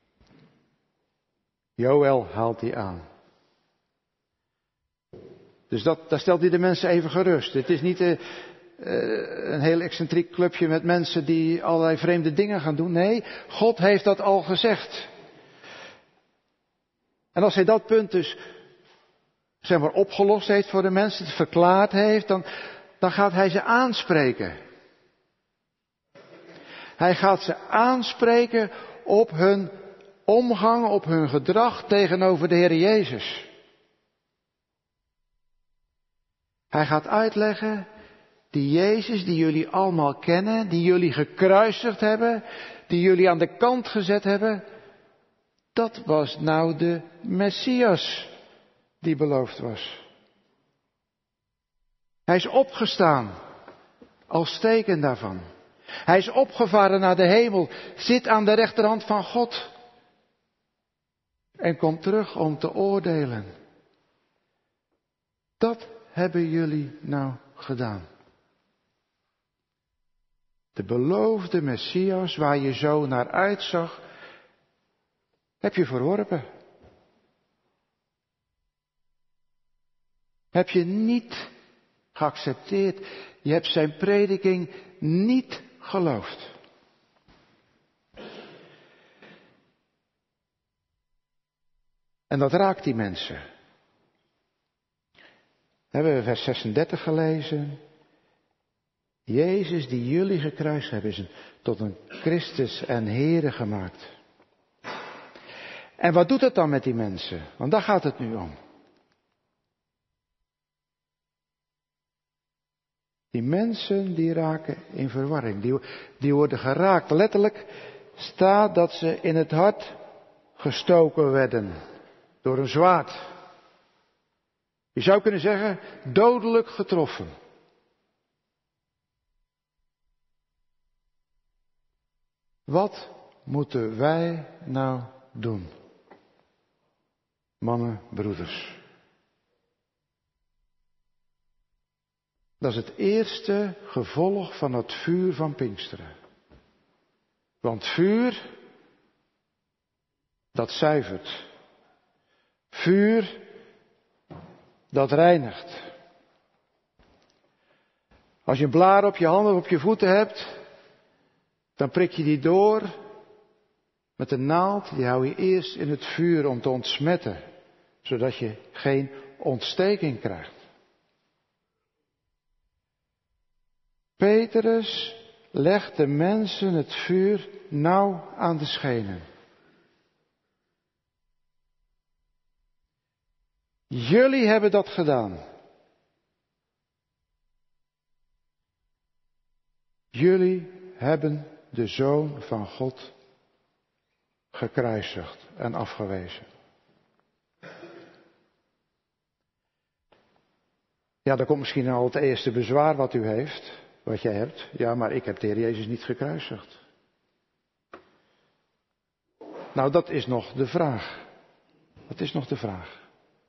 Joël haalt die aan. Dus dat, daar stelt hij de mensen even gerust. Het is niet uh, uh, een heel excentriek clubje met mensen die allerlei vreemde dingen gaan doen. Nee, God heeft dat al gezegd. En als hij dat punt dus zeg maar opgelost heeft voor de mensen, het verklaard heeft, dan, dan gaat hij ze aanspreken. Hij gaat ze aanspreken op hun omgang, op hun gedrag tegenover de Heer Jezus. Hij gaat uitleggen, die Jezus die jullie allemaal kennen, die jullie gekruisigd hebben, die jullie aan de kant gezet hebben, dat was nou de Messias die beloofd was. Hij is opgestaan als teken daarvan. Hij is opgevaren naar de hemel, zit aan de rechterhand van God en komt terug om te oordelen. Dat hebben jullie nou gedaan. De beloofde Messias waar je zo naar uitzag, heb je verworpen. Heb je niet geaccepteerd. Je hebt zijn prediking niet geloofd. En dat raakt die mensen. We hebben vers zesendertig gelezen. Jezus die jullie gekruist hebben is een, tot een Christus en Here gemaakt. En wat doet het dan met die mensen? Want daar gaat het nu om. Die mensen die raken in verwarring. Die, die worden geraakt. Letterlijk staat dat ze in het hart gestoken werden. Door een zwaard. Je zou kunnen zeggen, dodelijk getroffen. Wat moeten wij nou doen? Mannen, broeders. Dat is het eerste gevolg van het vuur van Pinksteren. Want vuur, dat zuivert. Vuur, dat reinigt. Als je een blaar op je handen of op je voeten hebt, dan prik je die door met een naald. Die hou je eerst in het vuur om te ontsmetten, zodat je geen ontsteking krijgt. Petrus legt de mensen het vuur nauw aan de schenen. Jullie hebben dat gedaan. Jullie hebben de Zoon van God gekruisigd en afgewezen. Ja, dan komt misschien al het eerste bezwaar wat u heeft, wat jij hebt. Ja, maar ik heb de Heer Jezus niet gekruisigd. Nou, dat is nog de vraag. Dat is nog de vraag.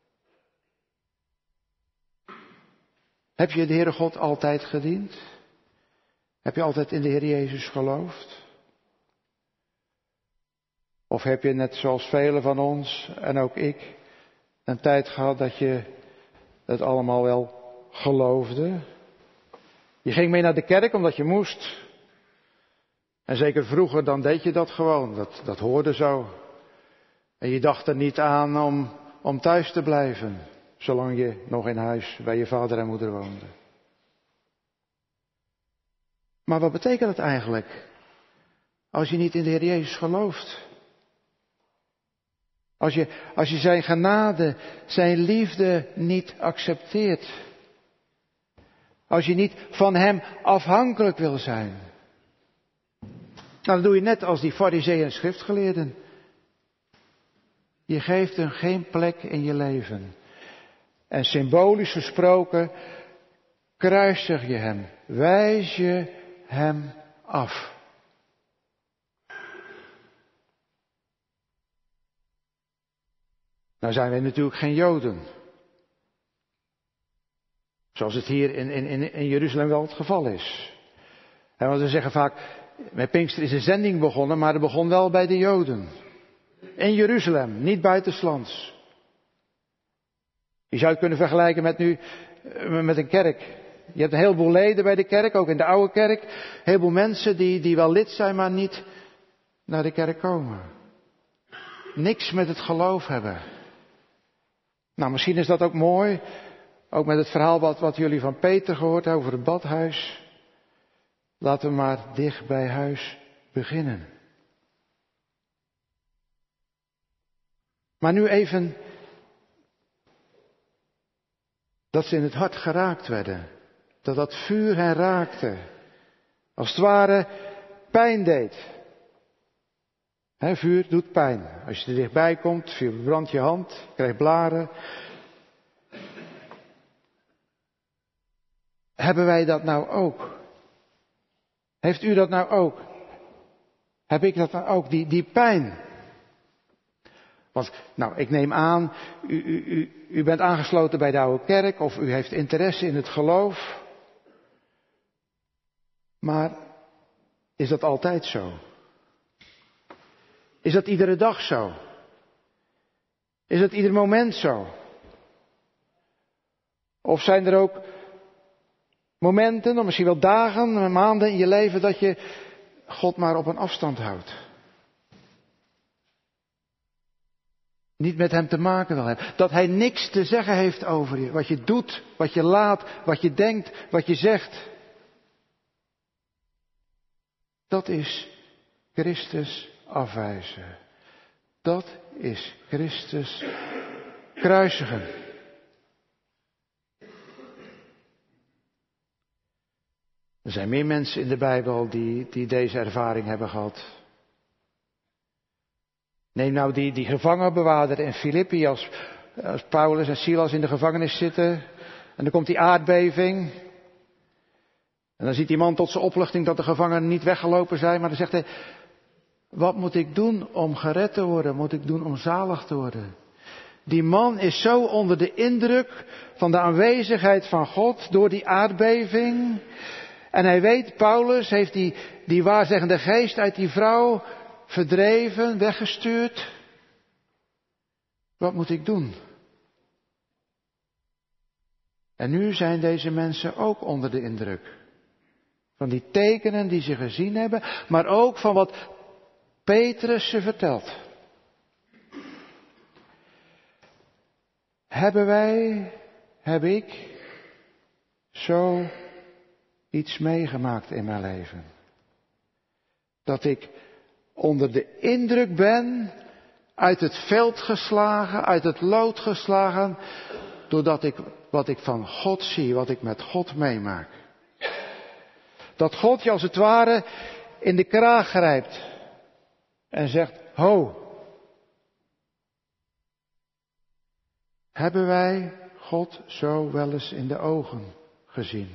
Heb je de Heere God altijd gediend? Heb je altijd in de Heer Jezus geloofd? Of heb je net zoals velen van ons en ook ik een tijd gehad dat je het allemaal wel geloofde? Je ging mee naar de kerk omdat je moest. En zeker vroeger dan deed je dat gewoon, dat, dat hoorde zo. En je dacht er niet aan om, om thuis te blijven. Zolang je nog in huis bij je vader en moeder woonde. Maar wat betekent het eigenlijk? Als je niet in de Heer Jezus gelooft. Als je, als je zijn genade, zijn liefde niet accepteert. Als je niet van hem afhankelijk wil zijn. Nou, dan doe je net als die farizeeën en schriftgeleerden. Je geeft hem geen plek in je leven. En symbolisch gesproken, kruisig je hem, wijs je hem af. Nou zijn wij natuurlijk geen Joden. Zoals het hier in, in, in Jeruzalem wel het geval is. En want we zeggen vaak, met Pinkster is een zending begonnen, maar het begon wel bij de Joden. In Jeruzalem, niet buitenslands. Je zou het kunnen vergelijken met nu, met een kerk. Je hebt een heleboel leden bij de kerk, ook in de oude kerk. Een heleboel mensen die, die wel lid zijn, maar niet naar de kerk komen. Niks met het geloof hebben. Nou, misschien is dat ook mooi. Ook met het verhaal wat, wat jullie van Peter gehoord hebben over het badhuis. Laten we maar dicht bij huis beginnen. Maar nu even dat ze in het hart geraakt werden. Dat dat vuur hen raakte. Als het ware pijn deed. He, vuur doet pijn. Als je er dichtbij komt, verbrandt je hand, je krijgt blaren. Hebben wij dat nou ook? Heeft u dat nou ook? Heb ik dat nou ook? Die, die pijn. Want, nou, ik neem aan, u, u, u, u bent aangesloten bij de oude kerk of u heeft interesse in het geloof. Maar is dat altijd zo? Is dat iedere dag zo? Is dat ieder moment zo? Of zijn er ook momenten, of misschien wel dagen, maanden in je leven dat je God maar op een afstand houdt? Niet met hem te maken wil hebben. Dat hij niks te zeggen heeft over je. Wat je doet, wat je laat, wat je denkt, wat je zegt. Dat is Christus afwijzen. Dat is Christus kruisigen. Er zijn meer mensen in de Bijbel die, die deze ervaring hebben gehad. Neem nou die, die gevangenbewaarder in Filippi, als, als Paulus en Silas in de gevangenis zitten. En dan komt die aardbeving. En dan ziet die man tot zijn opluchting dat de gevangenen niet weggelopen zijn. Maar dan zegt hij, wat moet ik doen om gered te worden? Moet ik doen om zalig te worden? Die man is zo onder de indruk van de aanwezigheid van God door die aardbeving. En hij weet, Paulus heeft die, die waarzeggende geest uit die vrouw verdreven, weggestuurd. Wat moet ik doen? En nu zijn deze mensen ook onder de indruk. Van die tekenen die ze gezien hebben, maar ook van wat Petrus ze vertelt. Hebben wij, heb ik, zo iets meegemaakt in mijn leven? Dat ik onder de indruk ben, uit het veld geslagen, uit het lood geslagen, doordat ik wat ik van God zie, wat ik met God meemaak. Dat God je als het ware in de kraag grijpt en zegt, ho. Hebben wij God zo wel eens in de ogen gezien?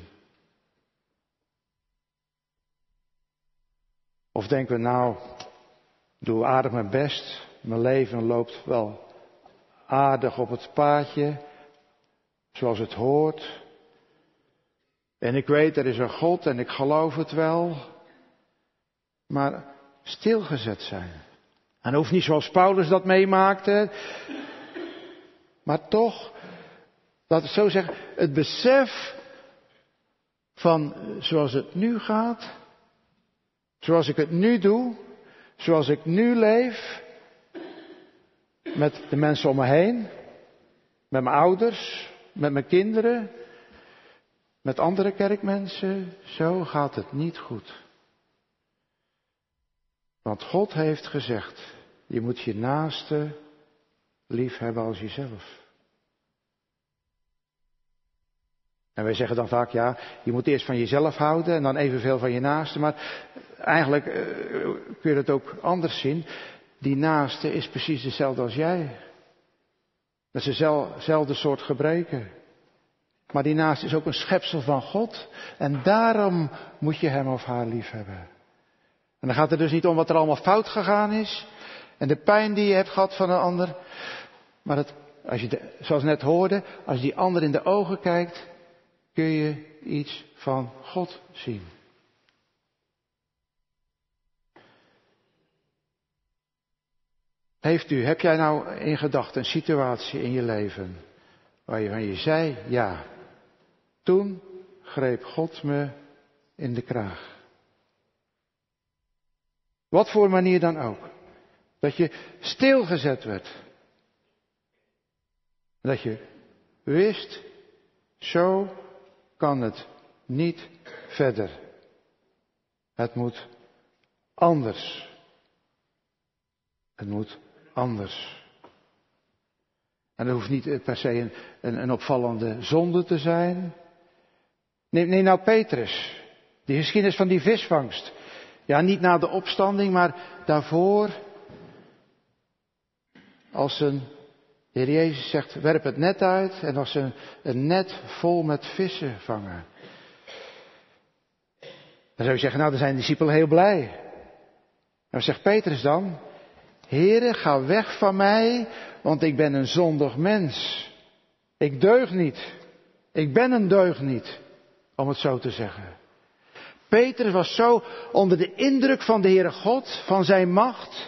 Of denken we nou, ik doe aardig mijn best, mijn leven loopt wel aardig op het paadje, zoals het hoort. En ik weet, er is een God en ik geloof het wel. Maar stilgezet zijn. En dat hoeft niet zoals Paulus dat meemaakte. Maar toch, laten we het zo zeggen, het besef van zoals het nu gaat, zoals ik het nu doe, zoals ik nu leef, met de mensen om me heen, met mijn ouders, met mijn kinderen, met andere kerkmensen, zo gaat het niet goed. Want God heeft gezegd, je moet je naaste lief hebben als jezelf. En wij zeggen dan vaak, ja, je moet eerst van jezelf houden en dan evenveel van je naaste. Maar eigenlijk uh, kun je het ook anders zien. Die naaste is precies hetzelfde als jij. Dat is dezelfde soort gebreken. Maar die naaste is ook een schepsel van God. En daarom moet je hem of haar lief hebben. En dan gaat het dus niet om wat er allemaal fout gegaan is. En de pijn die je hebt gehad van een ander. Maar het, als je de, zoals net hoorde, als je die ander in de ogen kijkt, kun je iets van God zien. Heeft u, heb jij nou in gedachten een situatie in je leven waar je van je zei, ja, toen greep God me in de kraag. Wat voor manier dan ook. Dat je stilgezet werd. Dat je wist, zo kan het niet verder. Het moet anders. Het moet anders. En dat hoeft niet per se een, een, een opvallende zonde te zijn. Neem, neem nou Petrus. Die geschiedenis van die visvangst. Ja, niet na de opstanding, maar daarvoor. Als een de Heer Jezus zegt, werp het net uit. En als ze een, een net vol met vissen vangen. Dan zou je zeggen, nou dan zijn de discipelen heel blij. Nou zegt Petrus dan, Heere, ga weg van mij, want ik ben een zondig mens. Ik deug niet. Ik ben een deugniet, om het zo te zeggen. Petrus was zo onder de indruk van de Heere God, van zijn macht.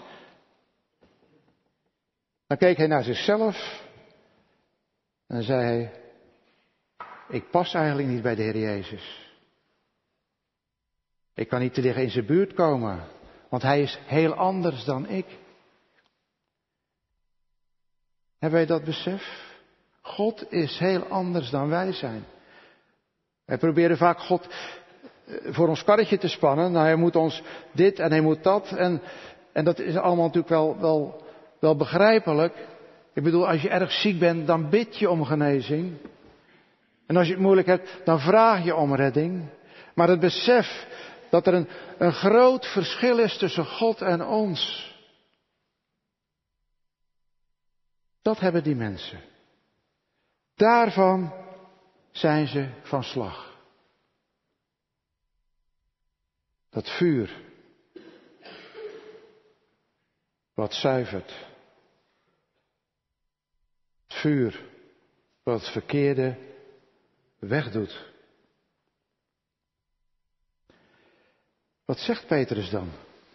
Dan keek hij naar zichzelf en dan zei hij, ik pas eigenlijk niet bij de Heer Jezus. Ik kan niet te dicht in zijn buurt komen, want hij is heel anders dan ik. Hebben wij dat besef? God is heel anders dan wij zijn. Wij proberen vaak God voor ons karretje te spannen. Nou, hij moet ons dit en hij moet dat. En, en dat is allemaal natuurlijk wel, wel, wel begrijpelijk. Ik bedoel, als je erg ziek bent, dan bid je om genezing. En als je het moeilijk hebt, dan vraag je om redding. Maar het besef dat er een, een groot verschil is tussen God en ons. Dat hebben die mensen. Daarvan zijn ze van slag. Dat vuur. Wat zuivert. Het vuur. Wat het verkeerde wegdoet. Wat zegt Petrus dan?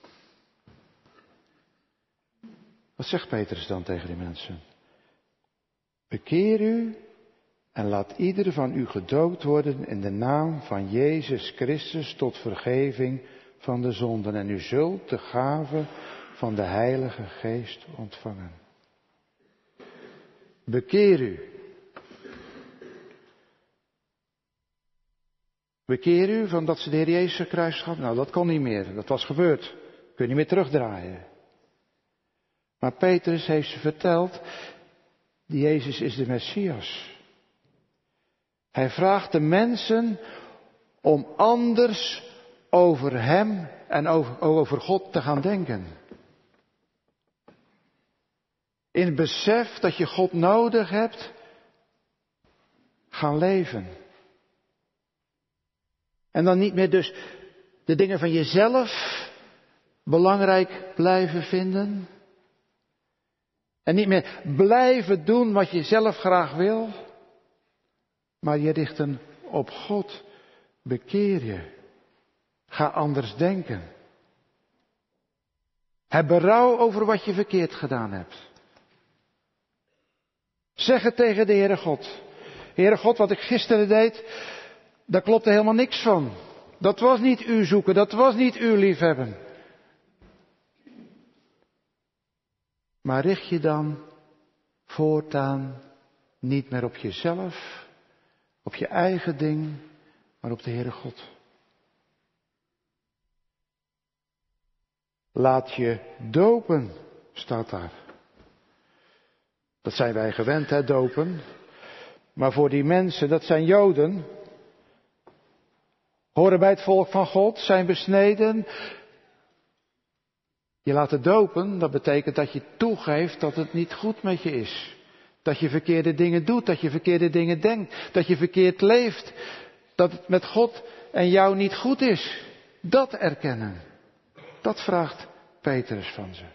Wat zegt Petrus dan tegen die mensen? Bekeer u en laat ieder van u gedoopt worden in de naam van Jezus Christus tot vergeving van de zonden. En u zult de gave van de Heilige Geest ontvangen. Bekeer u. Bekeer u van dat ze de Heer Jezus gekruisigd hadden. Nou, dat kon niet meer. Dat was gebeurd. Kun je niet meer terugdraaien. Maar Petrus heeft ze verteld, die Jezus is de Messias. Hij vraagt de mensen om anders over hem en over, over God te gaan denken. In het besef dat je God nodig hebt, gaan leven. En dan niet meer dus de dingen van jezelf belangrijk blijven vinden. En niet meer blijven doen wat je zelf graag wil. Maar je richten op God. Bekeer je. Ga anders denken. Heb berouw over wat je verkeerd gedaan hebt. Zeg het tegen de Heere God. Heere God, wat ik gisteren deed, daar klopte helemaal niks van. Dat was niet u zoeken, dat was niet u liefhebben. Maar richt je dan voortaan niet meer op jezelf, op je eigen ding, maar op de Heere God. Laat je dopen, staat daar. Dat zijn wij gewend, hè, dopen. Maar voor die mensen, dat zijn Joden, horen bij het volk van God, zijn besneden. Je laten dopen, dat betekent dat je toegeeft dat het niet goed met je is. Dat je verkeerde dingen doet, dat je verkeerde dingen denkt, dat je verkeerd leeft. Dat het met God en jou niet goed is. Dat erkennen. Dat vraagt Petrus van ze.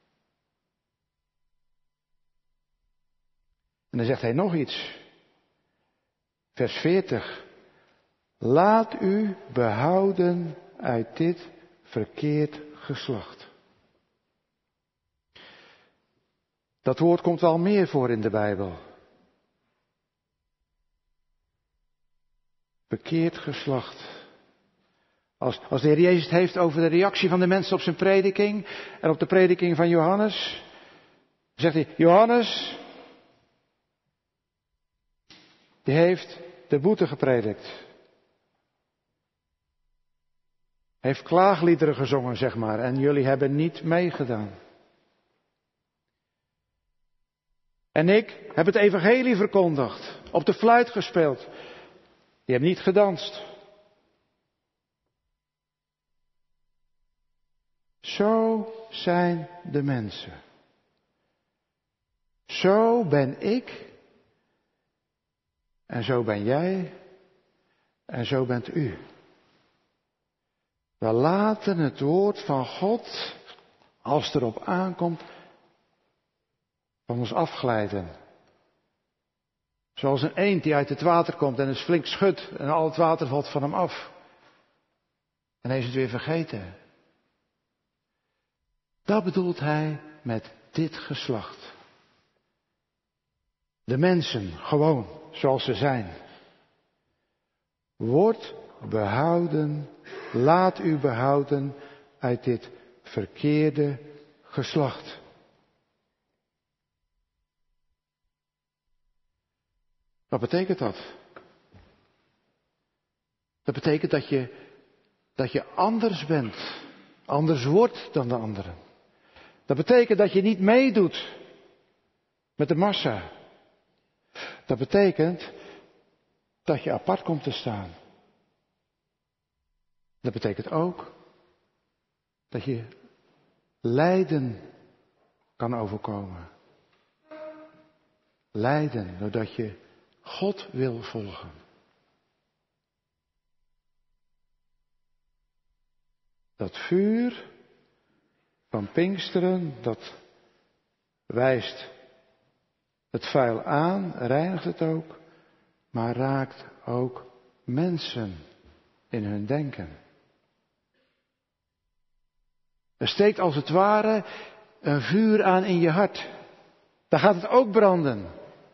En dan zegt hij nog iets. Vers veertig. Laat u behouden uit dit verkeerd geslacht. Dat woord komt wel meer voor in de Bijbel. Verkeerd geslacht. Als, als de Heer Jezus het heeft over de reactie van de mensen op zijn prediking en op de prediking van Johannes, zegt hij, Johannes, die heeft de boete gepredikt. Heeft klaagliederen gezongen, zeg maar, en jullie hebben niet meegedaan. En ik heb het evangelie verkondigd, op de fluit gespeeld. Je hebt niet gedanst. Zo zijn de mensen. Zo ben ik. En zo ben jij. En zo bent u. We laten het woord van God, als het erop aankomt, van ons afglijden. Zoals een eend die uit het water komt en het flink schudt en al het water valt van hem af. En hij is het weer vergeten. Dat bedoelt hij met dit geslacht. De mensen, gewoon zoals ze zijn. Word behouden, laat u behouden uit dit verkeerde geslacht. Wat betekent dat? Dat betekent dat je, dat je anders bent, anders wordt dan de anderen. Dat betekent dat je niet meedoet met de massa. Dat betekent dat je apart komt te staan. Dat betekent ook dat je lijden kan overkomen. Lijden doordat je God wil volgen. Dat vuur van Pinksteren, dat wijst het vuil aan, reinigt het ook, maar raakt ook mensen in hun denken. Er steekt als het ware een vuur aan in je hart. Daar gaat het ook branden.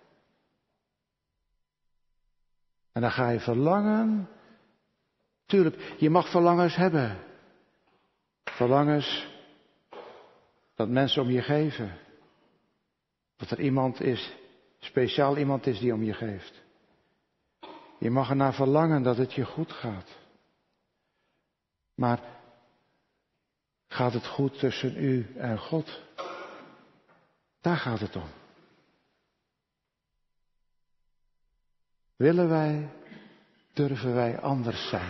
En dan ga je verlangen. Tuurlijk, je mag verlangens hebben. Verlangens dat mensen om je geven. Dat er iemand is, speciaal iemand is die om je geeft. Je mag ernaar verlangen dat het je goed gaat. Maar gaat het goed tussen u en God? Daar gaat het om. Willen wij, durven wij anders zijn?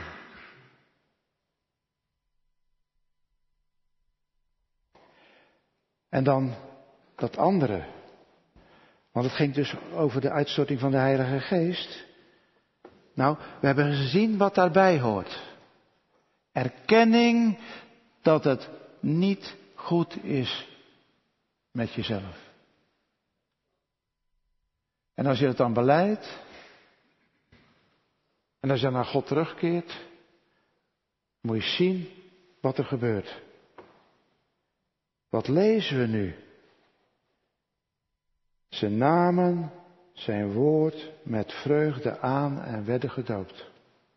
En dan dat andere. Want het ging dus over de uitstorting van de Heilige Geest. Nou, we hebben gezien wat daarbij hoort. Erkenning dat het niet goed is met jezelf. En als je het dan belijdt, en als je naar God terugkeert, moet je zien wat er gebeurt. Wat lezen we nu? Ze namen zijn woord met vreugde aan en werden gedoopt.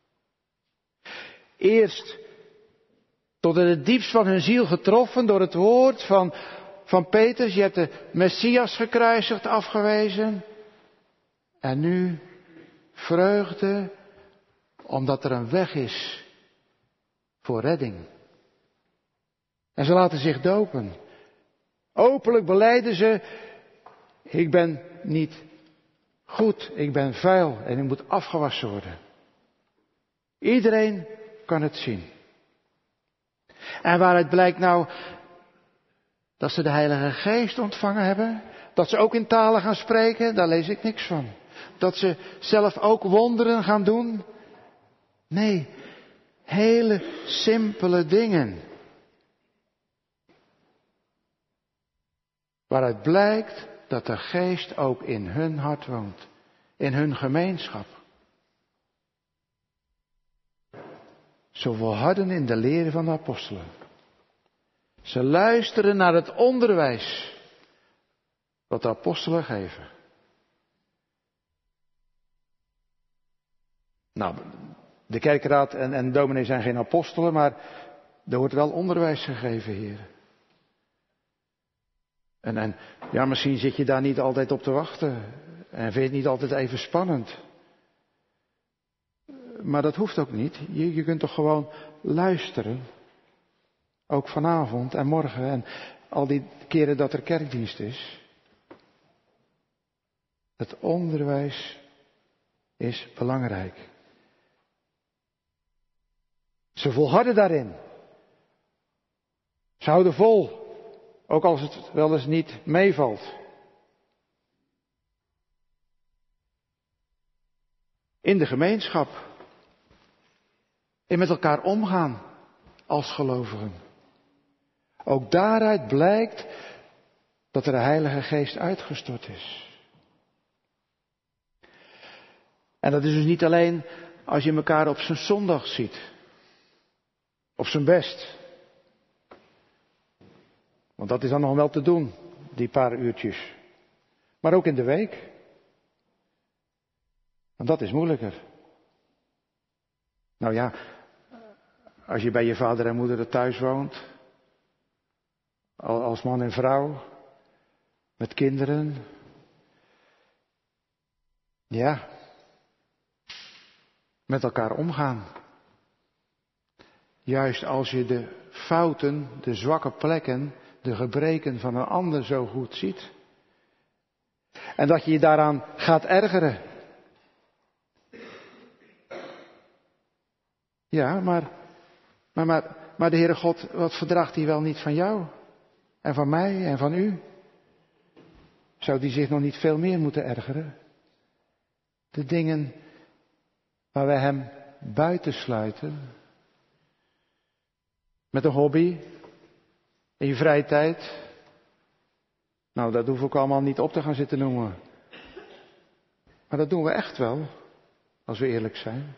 Eerst tot in het diepst van hun ziel getroffen door het woord van, van Petrus. Je hebt de Messias gekruisigd, afgewezen. En nu vreugde, omdat er een weg is voor redding. En ze laten zich dopen. Openlijk belijden ze, ik ben niet goed, ik ben vuil en ik moet afgewassen worden. Iedereen kan het zien. En waaruit blijkt nou dat ze de Heilige Geest ontvangen hebben? Dat ze ook in talen gaan spreken? Daar lees ik niks van. Dat ze zelf ook wonderen gaan doen? Nee, hele simpele dingen. Waaruit blijkt dat de Geest ook in hun hart woont. In hun gemeenschap. Ze volharden in de leren van de apostelen. Ze luisteren naar het onderwijs wat de apostelen geven. Nou, de kerkraad en, en de dominee zijn geen apostelen, maar er wordt wel onderwijs gegeven, Heer. En, en ja, misschien zit je daar niet altijd op te wachten en vind je het niet altijd even spannend. Maar dat hoeft ook niet. Je, je kunt toch gewoon luisteren. Ook vanavond en morgen en al die keren dat er kerkdienst is. Het onderwijs is belangrijk. Ze volharden daarin. Ze houden vol. Ook als het wel eens niet meevalt. In de gemeenschap. In met elkaar omgaan als gelovigen. Ook daaruit blijkt dat er de Heilige Geest uitgestort is. En dat is dus niet alleen als je elkaar op zijn zondag ziet. Op zijn best. Want dat is dan nog wel te doen, die paar uurtjes. Maar ook in de week. Want dat is moeilijker. Nou ja, als je bij je vader en moeder thuis woont. Als man en vrouw. Met kinderen. Ja. Met elkaar omgaan. Juist als je de fouten, de zwakke plekken, de gebreken van een ander zo goed ziet. En dat je je daaraan gaat ergeren. Ja, maar, maar, maar, maar de Heere God, wat verdraagt hij wel niet van jou? En van mij en van u? Zou die zich nog niet veel meer moeten ergeren? De dingen waar wij hem buitensluiten. Met een hobby. In je vrije tijd. Nou, dat hoef ik allemaal niet op te gaan zitten noemen. Maar dat doen we echt wel. Als we eerlijk zijn.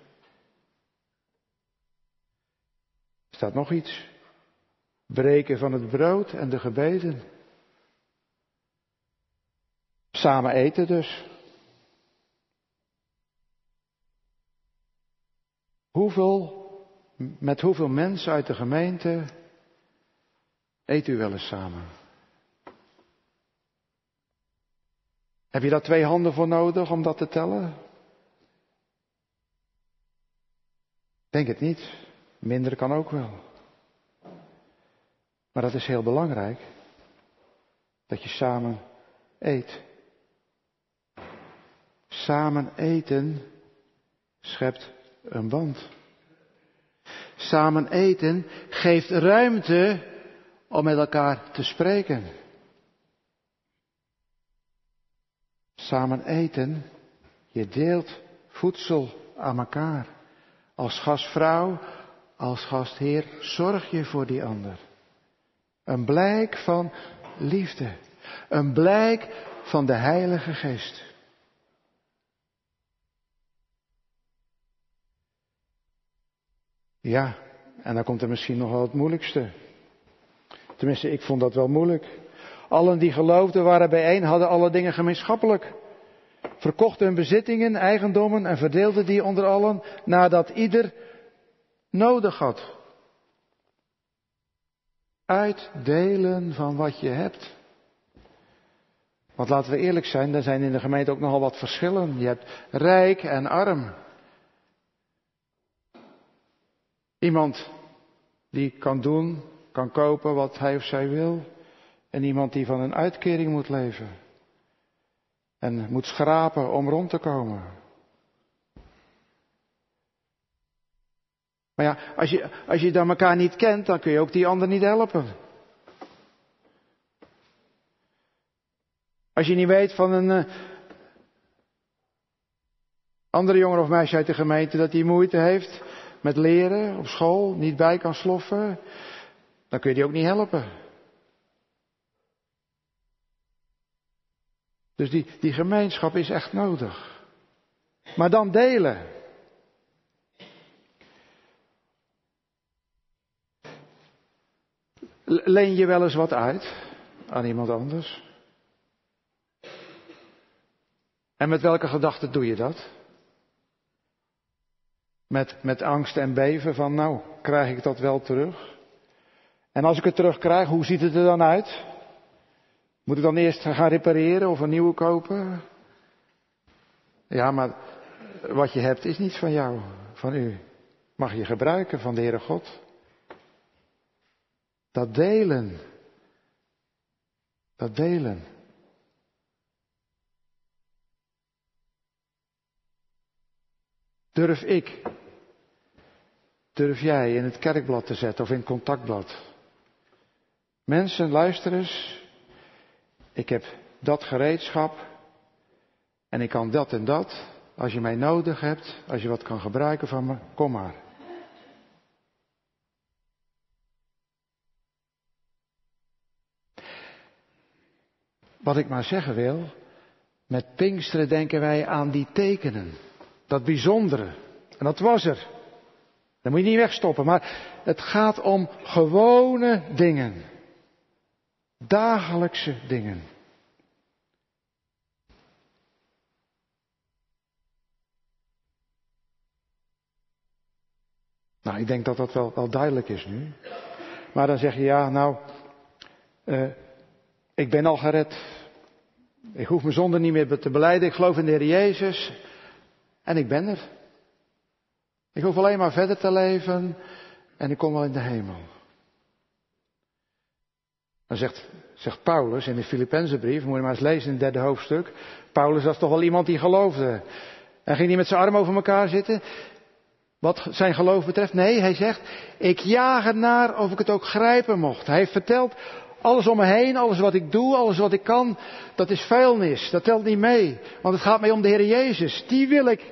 Er staat nog iets. Breken van het brood en de gebeden. Samen eten dus. Hoeveel, met hoeveel mensen uit de gemeente eet u wel eens samen? Heb je daar twee handen voor nodig om dat te tellen? Denk het niet. Minder kan ook wel. Maar dat is heel belangrijk. Dat je samen eet. Samen eten schept een band. Samen eten geeft ruimte om met elkaar te spreken. Samen eten, je deelt voedsel aan elkaar. Als gastvrouw, als gastheer, zorg je voor die ander. Een blijk van liefde. Een blijk van de Heilige Geest. Ja, en dan komt er misschien nog wel het moeilijkste. Tenminste, ik vond dat wel moeilijk. Allen die geloofden waren bijeen, hadden alle dingen gemeenschappelijk. Verkochten hun bezittingen, eigendommen en verdeelden die onder allen, nadat ieder nodig had. Uitdelen van wat je hebt. Want laten we eerlijk zijn, er zijn in de gemeente ook nogal wat verschillen. Je hebt rijk en arm. Iemand die kan doen, kan kopen wat hij of zij wil. En iemand die van een uitkering moet leven. En moet schrapen om rond te komen. Maar ja, als je, als je dan elkaar niet kent, dan kun je ook die ander niet helpen. Als je niet weet van een uh, andere jongen of meisje uit de gemeente dat hij moeite heeft met leren op school, niet bij kan sloffen, dan kun je die ook niet helpen. Dus die, die gemeenschap is echt nodig. Maar dan delen. Leen je wel eens wat uit aan iemand anders? En met welke gedachten doe je dat? Met, met angst en beven van, nou, krijg ik dat wel terug? En als ik het terugkrijg, hoe ziet het er dan uit? Moet ik dan eerst gaan repareren of een nieuwe kopen? Ja, maar wat je hebt is niet van jou, van u. Mag je gebruiken van de Heere God. Dat delen. Dat delen. Durf ik, durf jij in het kerkblad te zetten of in het contactblad. Mensen, luister eens. Ik heb dat gereedschap. En ik kan dat en dat. Als je mij nodig hebt, als je wat kan gebruiken van me, kom maar. Wat ik maar zeggen wil, met Pinksteren denken wij aan die tekenen. Dat bijzondere. En dat was er. Dat moet je niet wegstoppen. Maar het gaat om gewone dingen. Dagelijkse dingen. Nou, ik denk dat dat wel, wel duidelijk is nu. Maar dan zeg je, ja, nou, uh, ik ben al gered. Ik hoef mijn zonde niet meer te belijden. Ik geloof in de Heer Jezus. En ik ben er. Ik hoef alleen maar verder te leven. En ik kom wel in de hemel. Dan zegt, zegt Paulus in de Filippenzenbrief, moet je maar eens lezen in het derde hoofdstuk. Paulus was toch wel iemand die geloofde. En ging hij met zijn armen over elkaar zitten? Wat zijn geloof betreft? Nee, hij zegt, ik jaag ernaar of ik het ook grijpen mocht. Hij heeft verteld, alles om me heen, alles wat ik doe, alles wat ik kan, dat is vuilnis. Dat telt niet mee. Want het gaat mij om de Heer Jezus. Die wil ik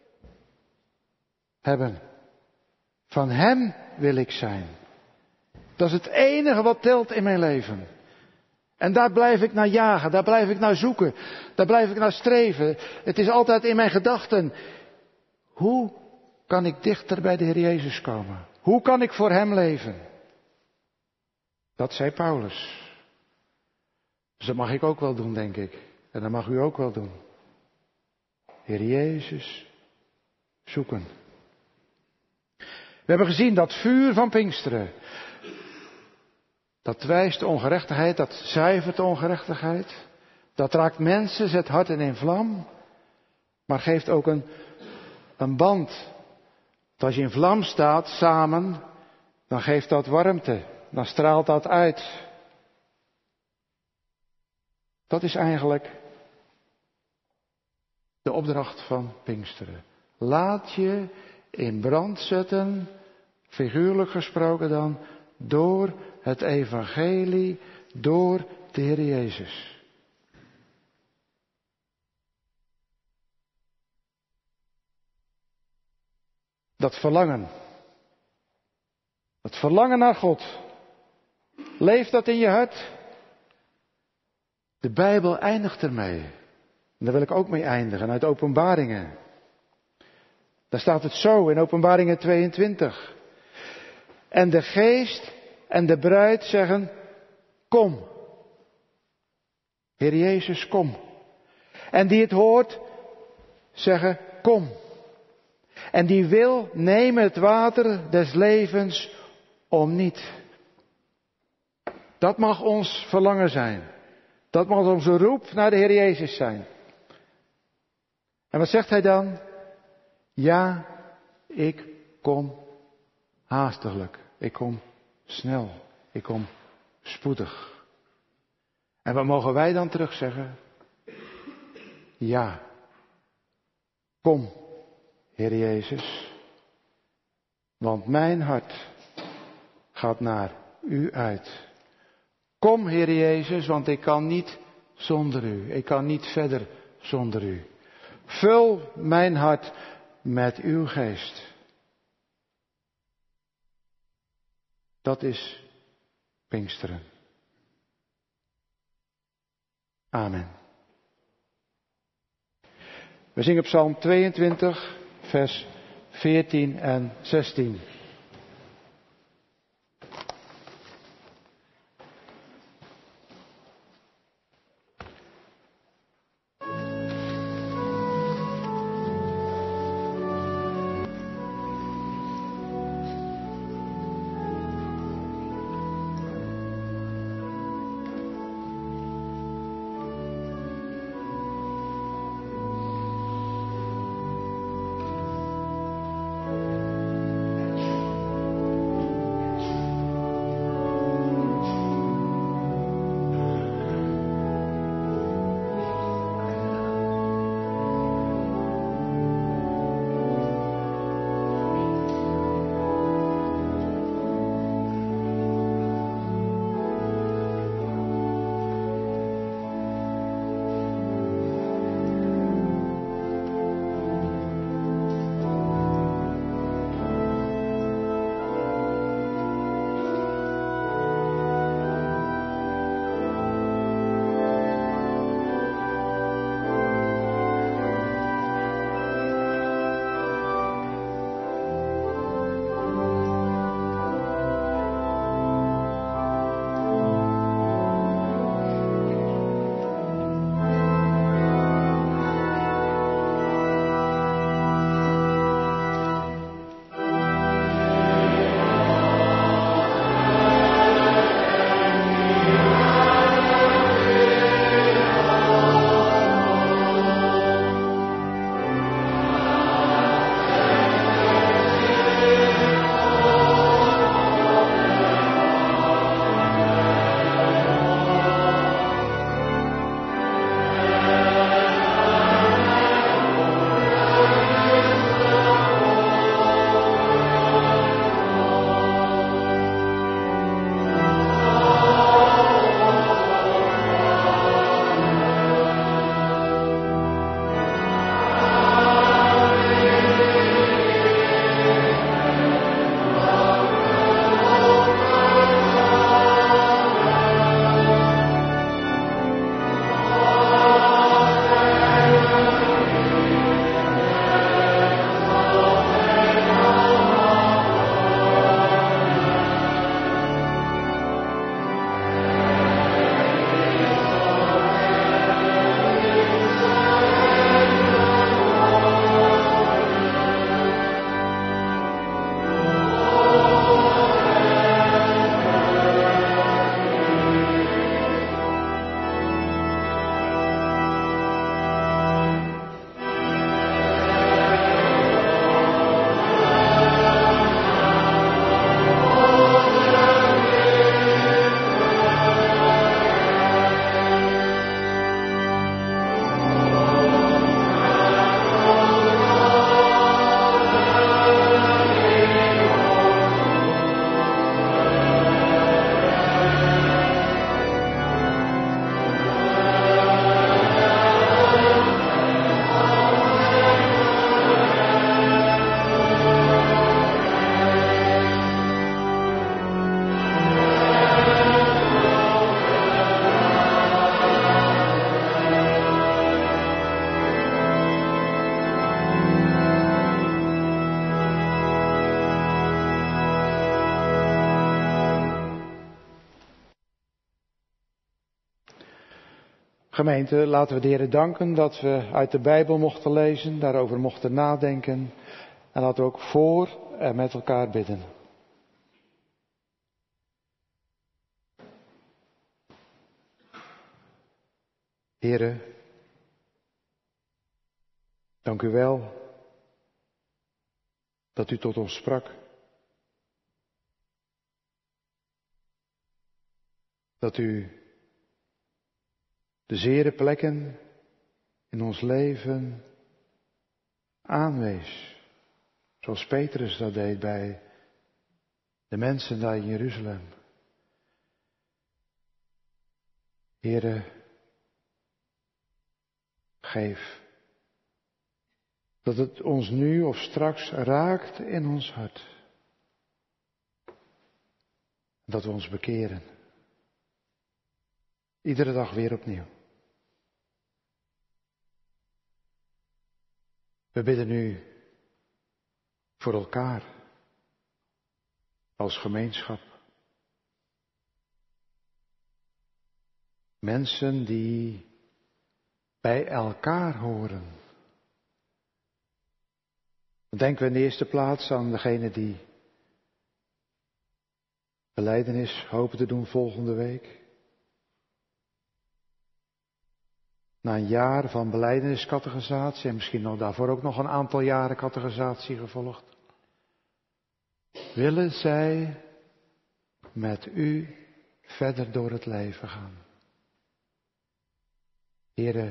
hebben. Van Hem wil ik zijn. Dat is het enige wat telt in mijn leven. En daar blijf ik naar jagen, daar blijf ik naar zoeken, daar blijf ik naar streven. Het is altijd in mijn gedachten. Hoe kan ik dichter bij de Heer Jezus komen? Hoe kan ik voor Hem leven? Dat zei Paulus. Dus dat mag ik ook wel doen, denk ik. En dat mag u ook wel doen. Heer Jezus zoeken. We hebben gezien dat vuur van Pinksteren. Dat wijst de ongerechtigheid, dat zuivert de ongerechtigheid. Dat raakt mensen, zet harten in vlam. Maar geeft ook een, een band. Want als je in vlam staat samen, dan geeft dat warmte. Dan straalt dat uit. Dat is eigenlijk de opdracht van Pinksteren. Laat je in brand zetten, figuurlijk gesproken dan, door het evangelie, door de Heer Jezus. Dat verlangen. Dat verlangen naar God. Leeft dat in je hart? De Bijbel eindigt ermee. En daar wil ik ook mee eindigen, uit Openbaringen. Daar staat het zo in Openbaringen tweeëntwintig. En de geest en de bruid zeggen, kom. Heer Jezus, kom. En die het hoort, zeggen, kom. En die wil, nemen het water des levens om niet. Dat mag ons verlangen zijn. Dat mag onze roep naar de Heer Jezus zijn. En wat zegt hij dan? Ja, ik kom haastiglijk. Ik kom snel. Ik kom spoedig. En wat mogen wij dan terug zeggen? Ja. Kom, Heer Jezus. Want mijn hart gaat naar u uit. Kom, Heer Jezus, want ik kan niet zonder u. Ik kan niet verder zonder u. Vul mijn hart met uw geest. Dat is Pinksteren. Amen. We zingen Psalm tweeëntwintig, vers veertien en zestien. Gemeente, laten we de Heer danken dat we uit de Bijbel mochten lezen, daarover mochten nadenken. En laten we ook voor en met elkaar bidden. Heere, dank u wel dat u tot ons sprak. Dat u de zere plekken in ons leven aanwees. Zoals Petrus dat deed bij de mensen daar in Jeruzalem. Heere, geef dat het ons nu of straks raakt in ons hart. Dat we ons bekeren. Iedere dag weer opnieuw. We bidden nu voor elkaar als gemeenschap. Mensen die bij elkaar horen. Dan denken we in de eerste plaats aan degene die belijdenis hopen te doen volgende week. Na een jaar van belijdeniscatechisatie en misschien nog daarvoor ook nog een aantal jaren catechisatie gevolgd. Willen zij met u verder door het leven gaan? Heere,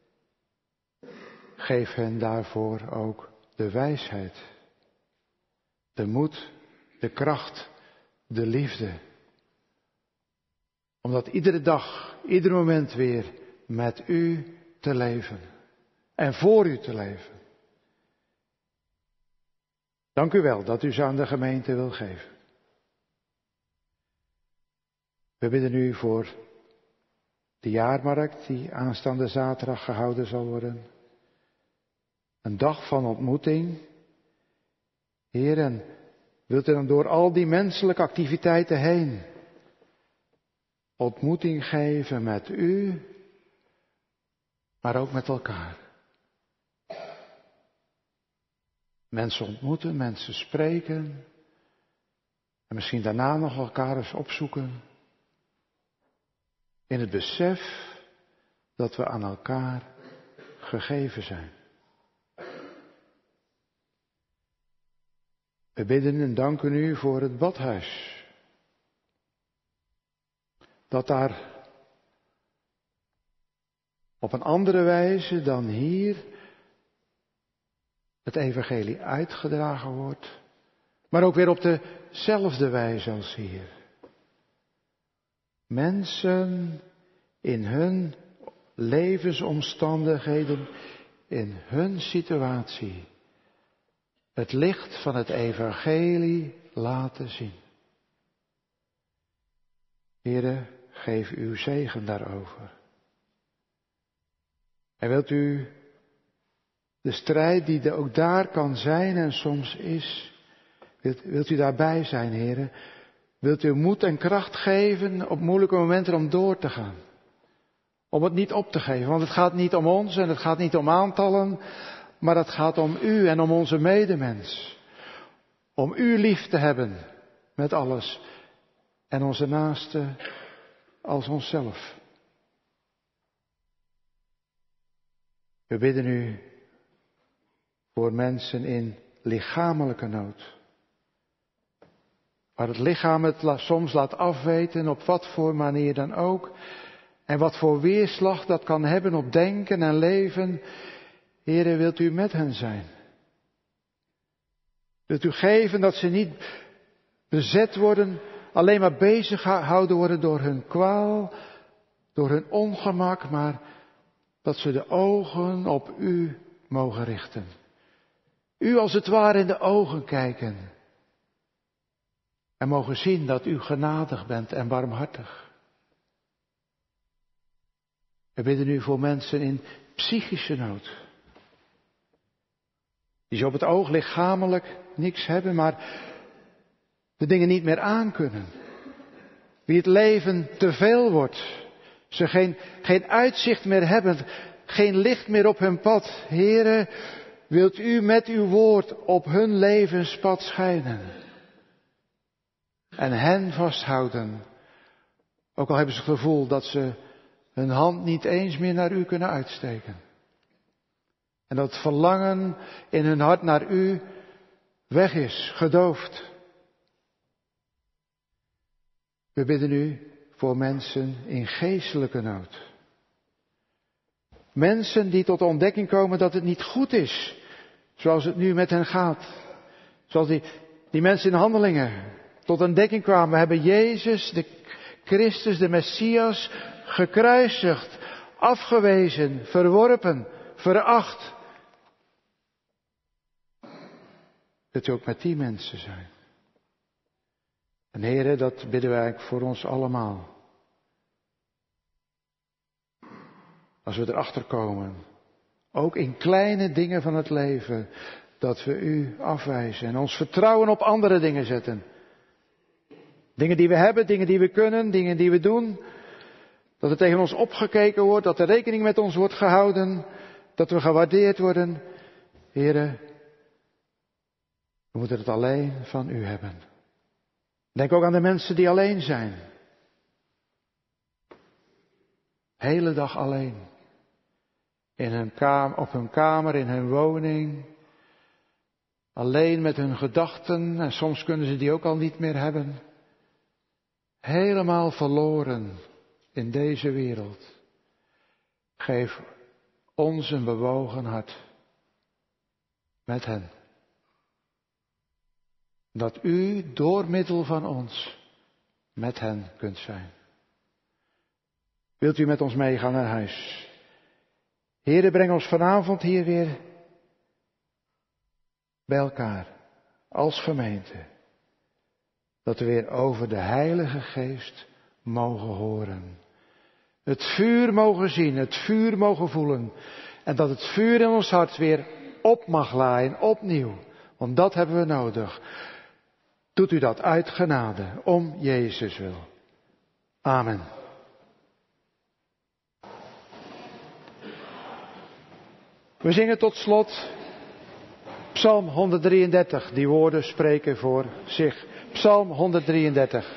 geef hen daarvoor ook de wijsheid, de moed, de kracht, de liefde. Om dat iedere dag, ieder moment weer met u te leven en voor u te leven. Dank u wel dat u ze aan de gemeente wil geven. We bidden u voor de jaarmarkt die aanstaande zaterdag gehouden zal worden. Een dag van ontmoeting. Heer, en wilt u dan door al die menselijke activiteiten heen ontmoeting geven met u, maar ook met elkaar. Mensen ontmoeten, mensen spreken en misschien daarna nog elkaar eens opzoeken. In het besef dat we aan elkaar gegeven zijn. We bidden en danken u voor het badhuis. Dat daar op een andere wijze dan hier het evangelie uitgedragen wordt. Maar ook weer op dezelfde wijze als hier. Mensen in hun levensomstandigheden, in hun situatie, het licht van het evangelie laten zien. Heere, geef uw zegen daarover. En wilt u de strijd die er ook daar kan zijn en soms is, wilt, wilt u daarbij zijn, Heere? Wilt u moed en kracht geven op moeilijke momenten om door te gaan? Om het niet op te geven, want het gaat niet om ons en het gaat niet om aantallen, maar het gaat om u en om onze medemens. Om u lief te hebben met alles en onze naaste als onszelf. We bidden u voor mensen in lichamelijke nood. Waar het lichaam het soms laat afweten, op wat voor manier dan ook. En wat voor weerslag dat kan hebben op denken en leven. Heere, wilt u met hen zijn? Wilt u geven dat ze niet bezet worden, alleen maar bezig gehouden worden door hun kwaal, door hun ongemak, maar dat ze de ogen op u mogen richten. U als het ware in de ogen kijken. En mogen zien dat u genadig bent en barmhartig. We bidden u voor mensen in psychische nood. Die ze op het oog lichamelijk niks hebben, maar de dingen niet meer aankunnen. Wie het leven te veel wordt. Ze geen, geen uitzicht meer hebben, geen licht meer op hun pad. Heere, wilt u met uw woord op hun levenspad schijnen? En hen vasthouden. Ook al hebben ze het gevoel dat ze hun hand niet eens meer naar u kunnen uitsteken. En dat het verlangen in hun hart naar u weg is, gedoofd. We bidden u voor mensen in geestelijke nood. Mensen die tot de ontdekking komen dat het niet goed is, zoals het nu met hen gaat. Zoals die, die mensen in Handelingen tot ontdekking kwamen. We hebben Jezus, de Christus, de Messias, gekruisigd, afgewezen, verworpen, veracht. Dat u ook met die mensen zijn. En Heere, dat bidden wij voor ons allemaal. Als we erachter komen, ook in kleine dingen van het leven, dat we u afwijzen en ons vertrouwen op andere dingen zetten. Dingen die we hebben, dingen die we kunnen, dingen die we doen. Dat er tegen ons opgekeken wordt, dat er rekening met ons wordt gehouden, dat we gewaardeerd worden. Heere, we moeten het alleen van u hebben. Denk ook aan de mensen die alleen zijn. Hele dag alleen. In hun kamer, op hun kamer, in hun woning. Alleen met hun gedachten. En soms kunnen ze die ook al niet meer hebben. Helemaal verloren in deze wereld. Geef ons een bewogen hart. Met hen. Dat u door middel van ons met hen kunt zijn. Wilt u met ons meegaan naar huis? Heere, breng ons vanavond hier weer bij elkaar als gemeente. Dat we weer over de Heilige Geest mogen horen. Het vuur mogen zien, het vuur mogen voelen. En dat het vuur in ons hart weer op mag laaien, opnieuw. Want dat hebben we nodig. Doet u dat uit genade, om Jezus wil. Amen. We zingen tot slot Psalm honderddrieëndertig. Die woorden spreken voor zich. Psalm honderddrieëndertig.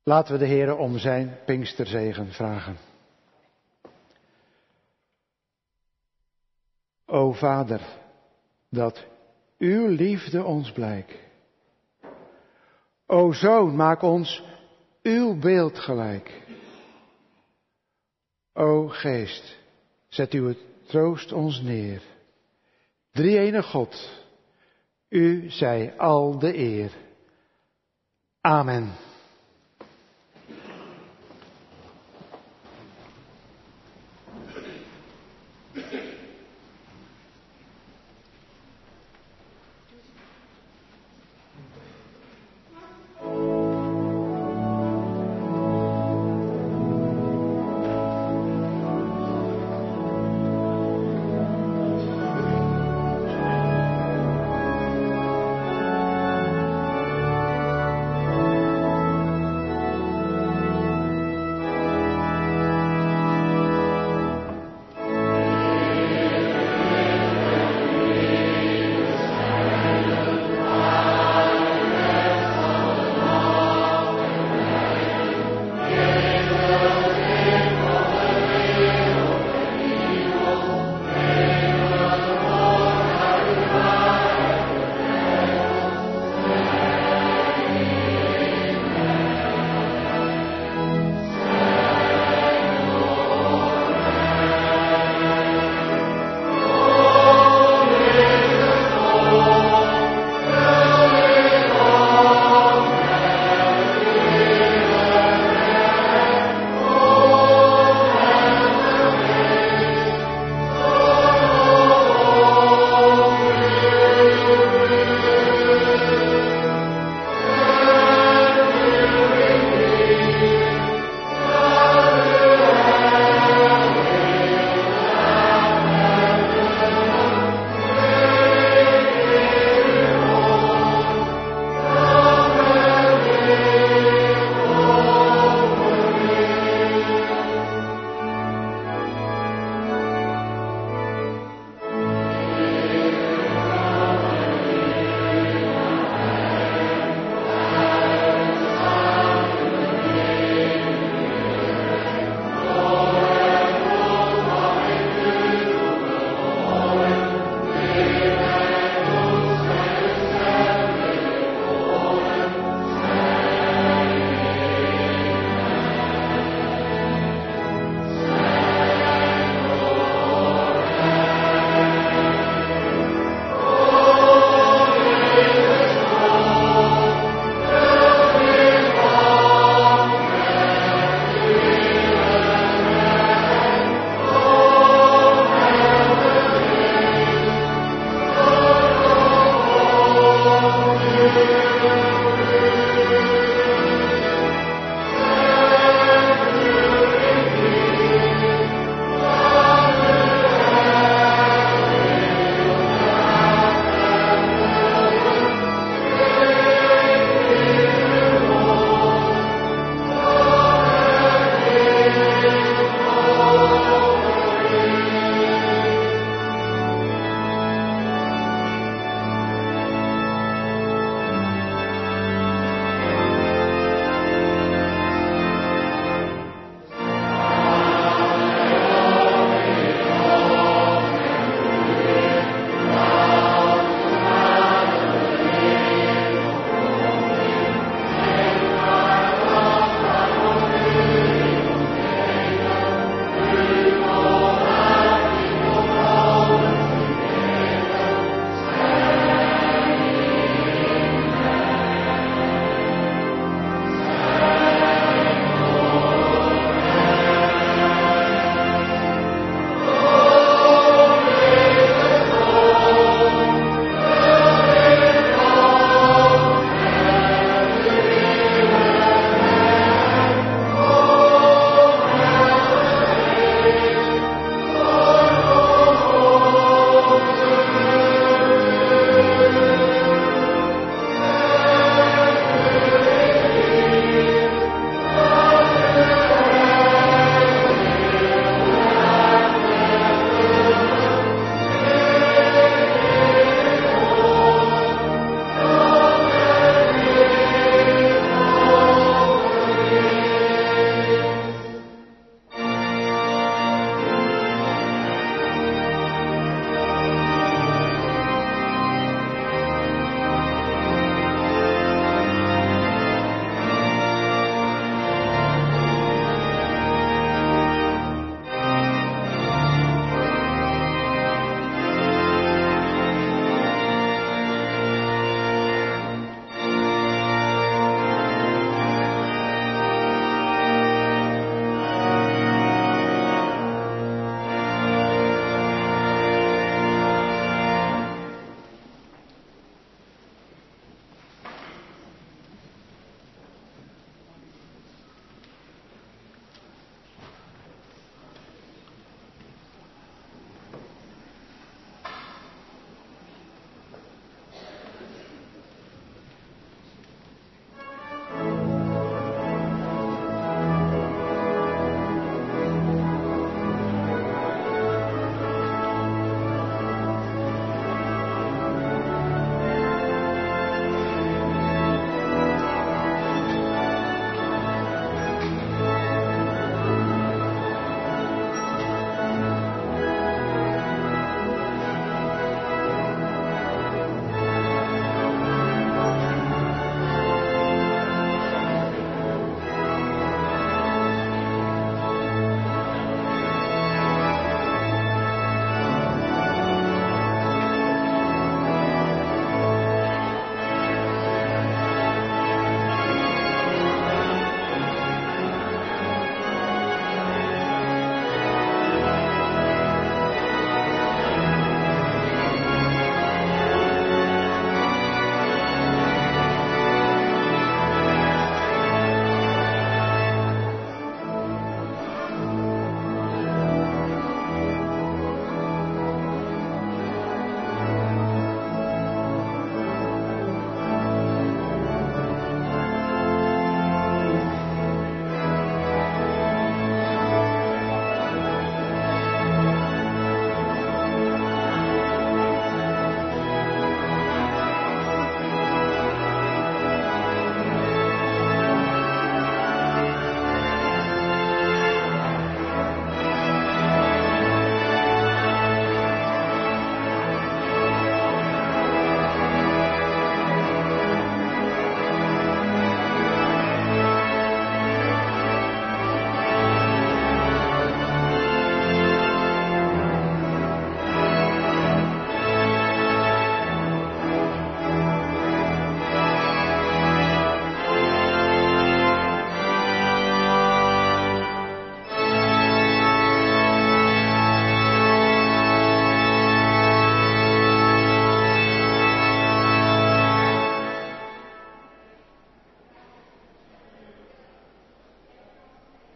Laten we de Heere om zijn Pinksterzegen vragen. O Vader, dat uw liefde ons blijkt. O Zoon, maak ons uw beeld gelijk. O Geest, zet uw troost ons neer. Drie-ene God, u zij al de eer. Amen.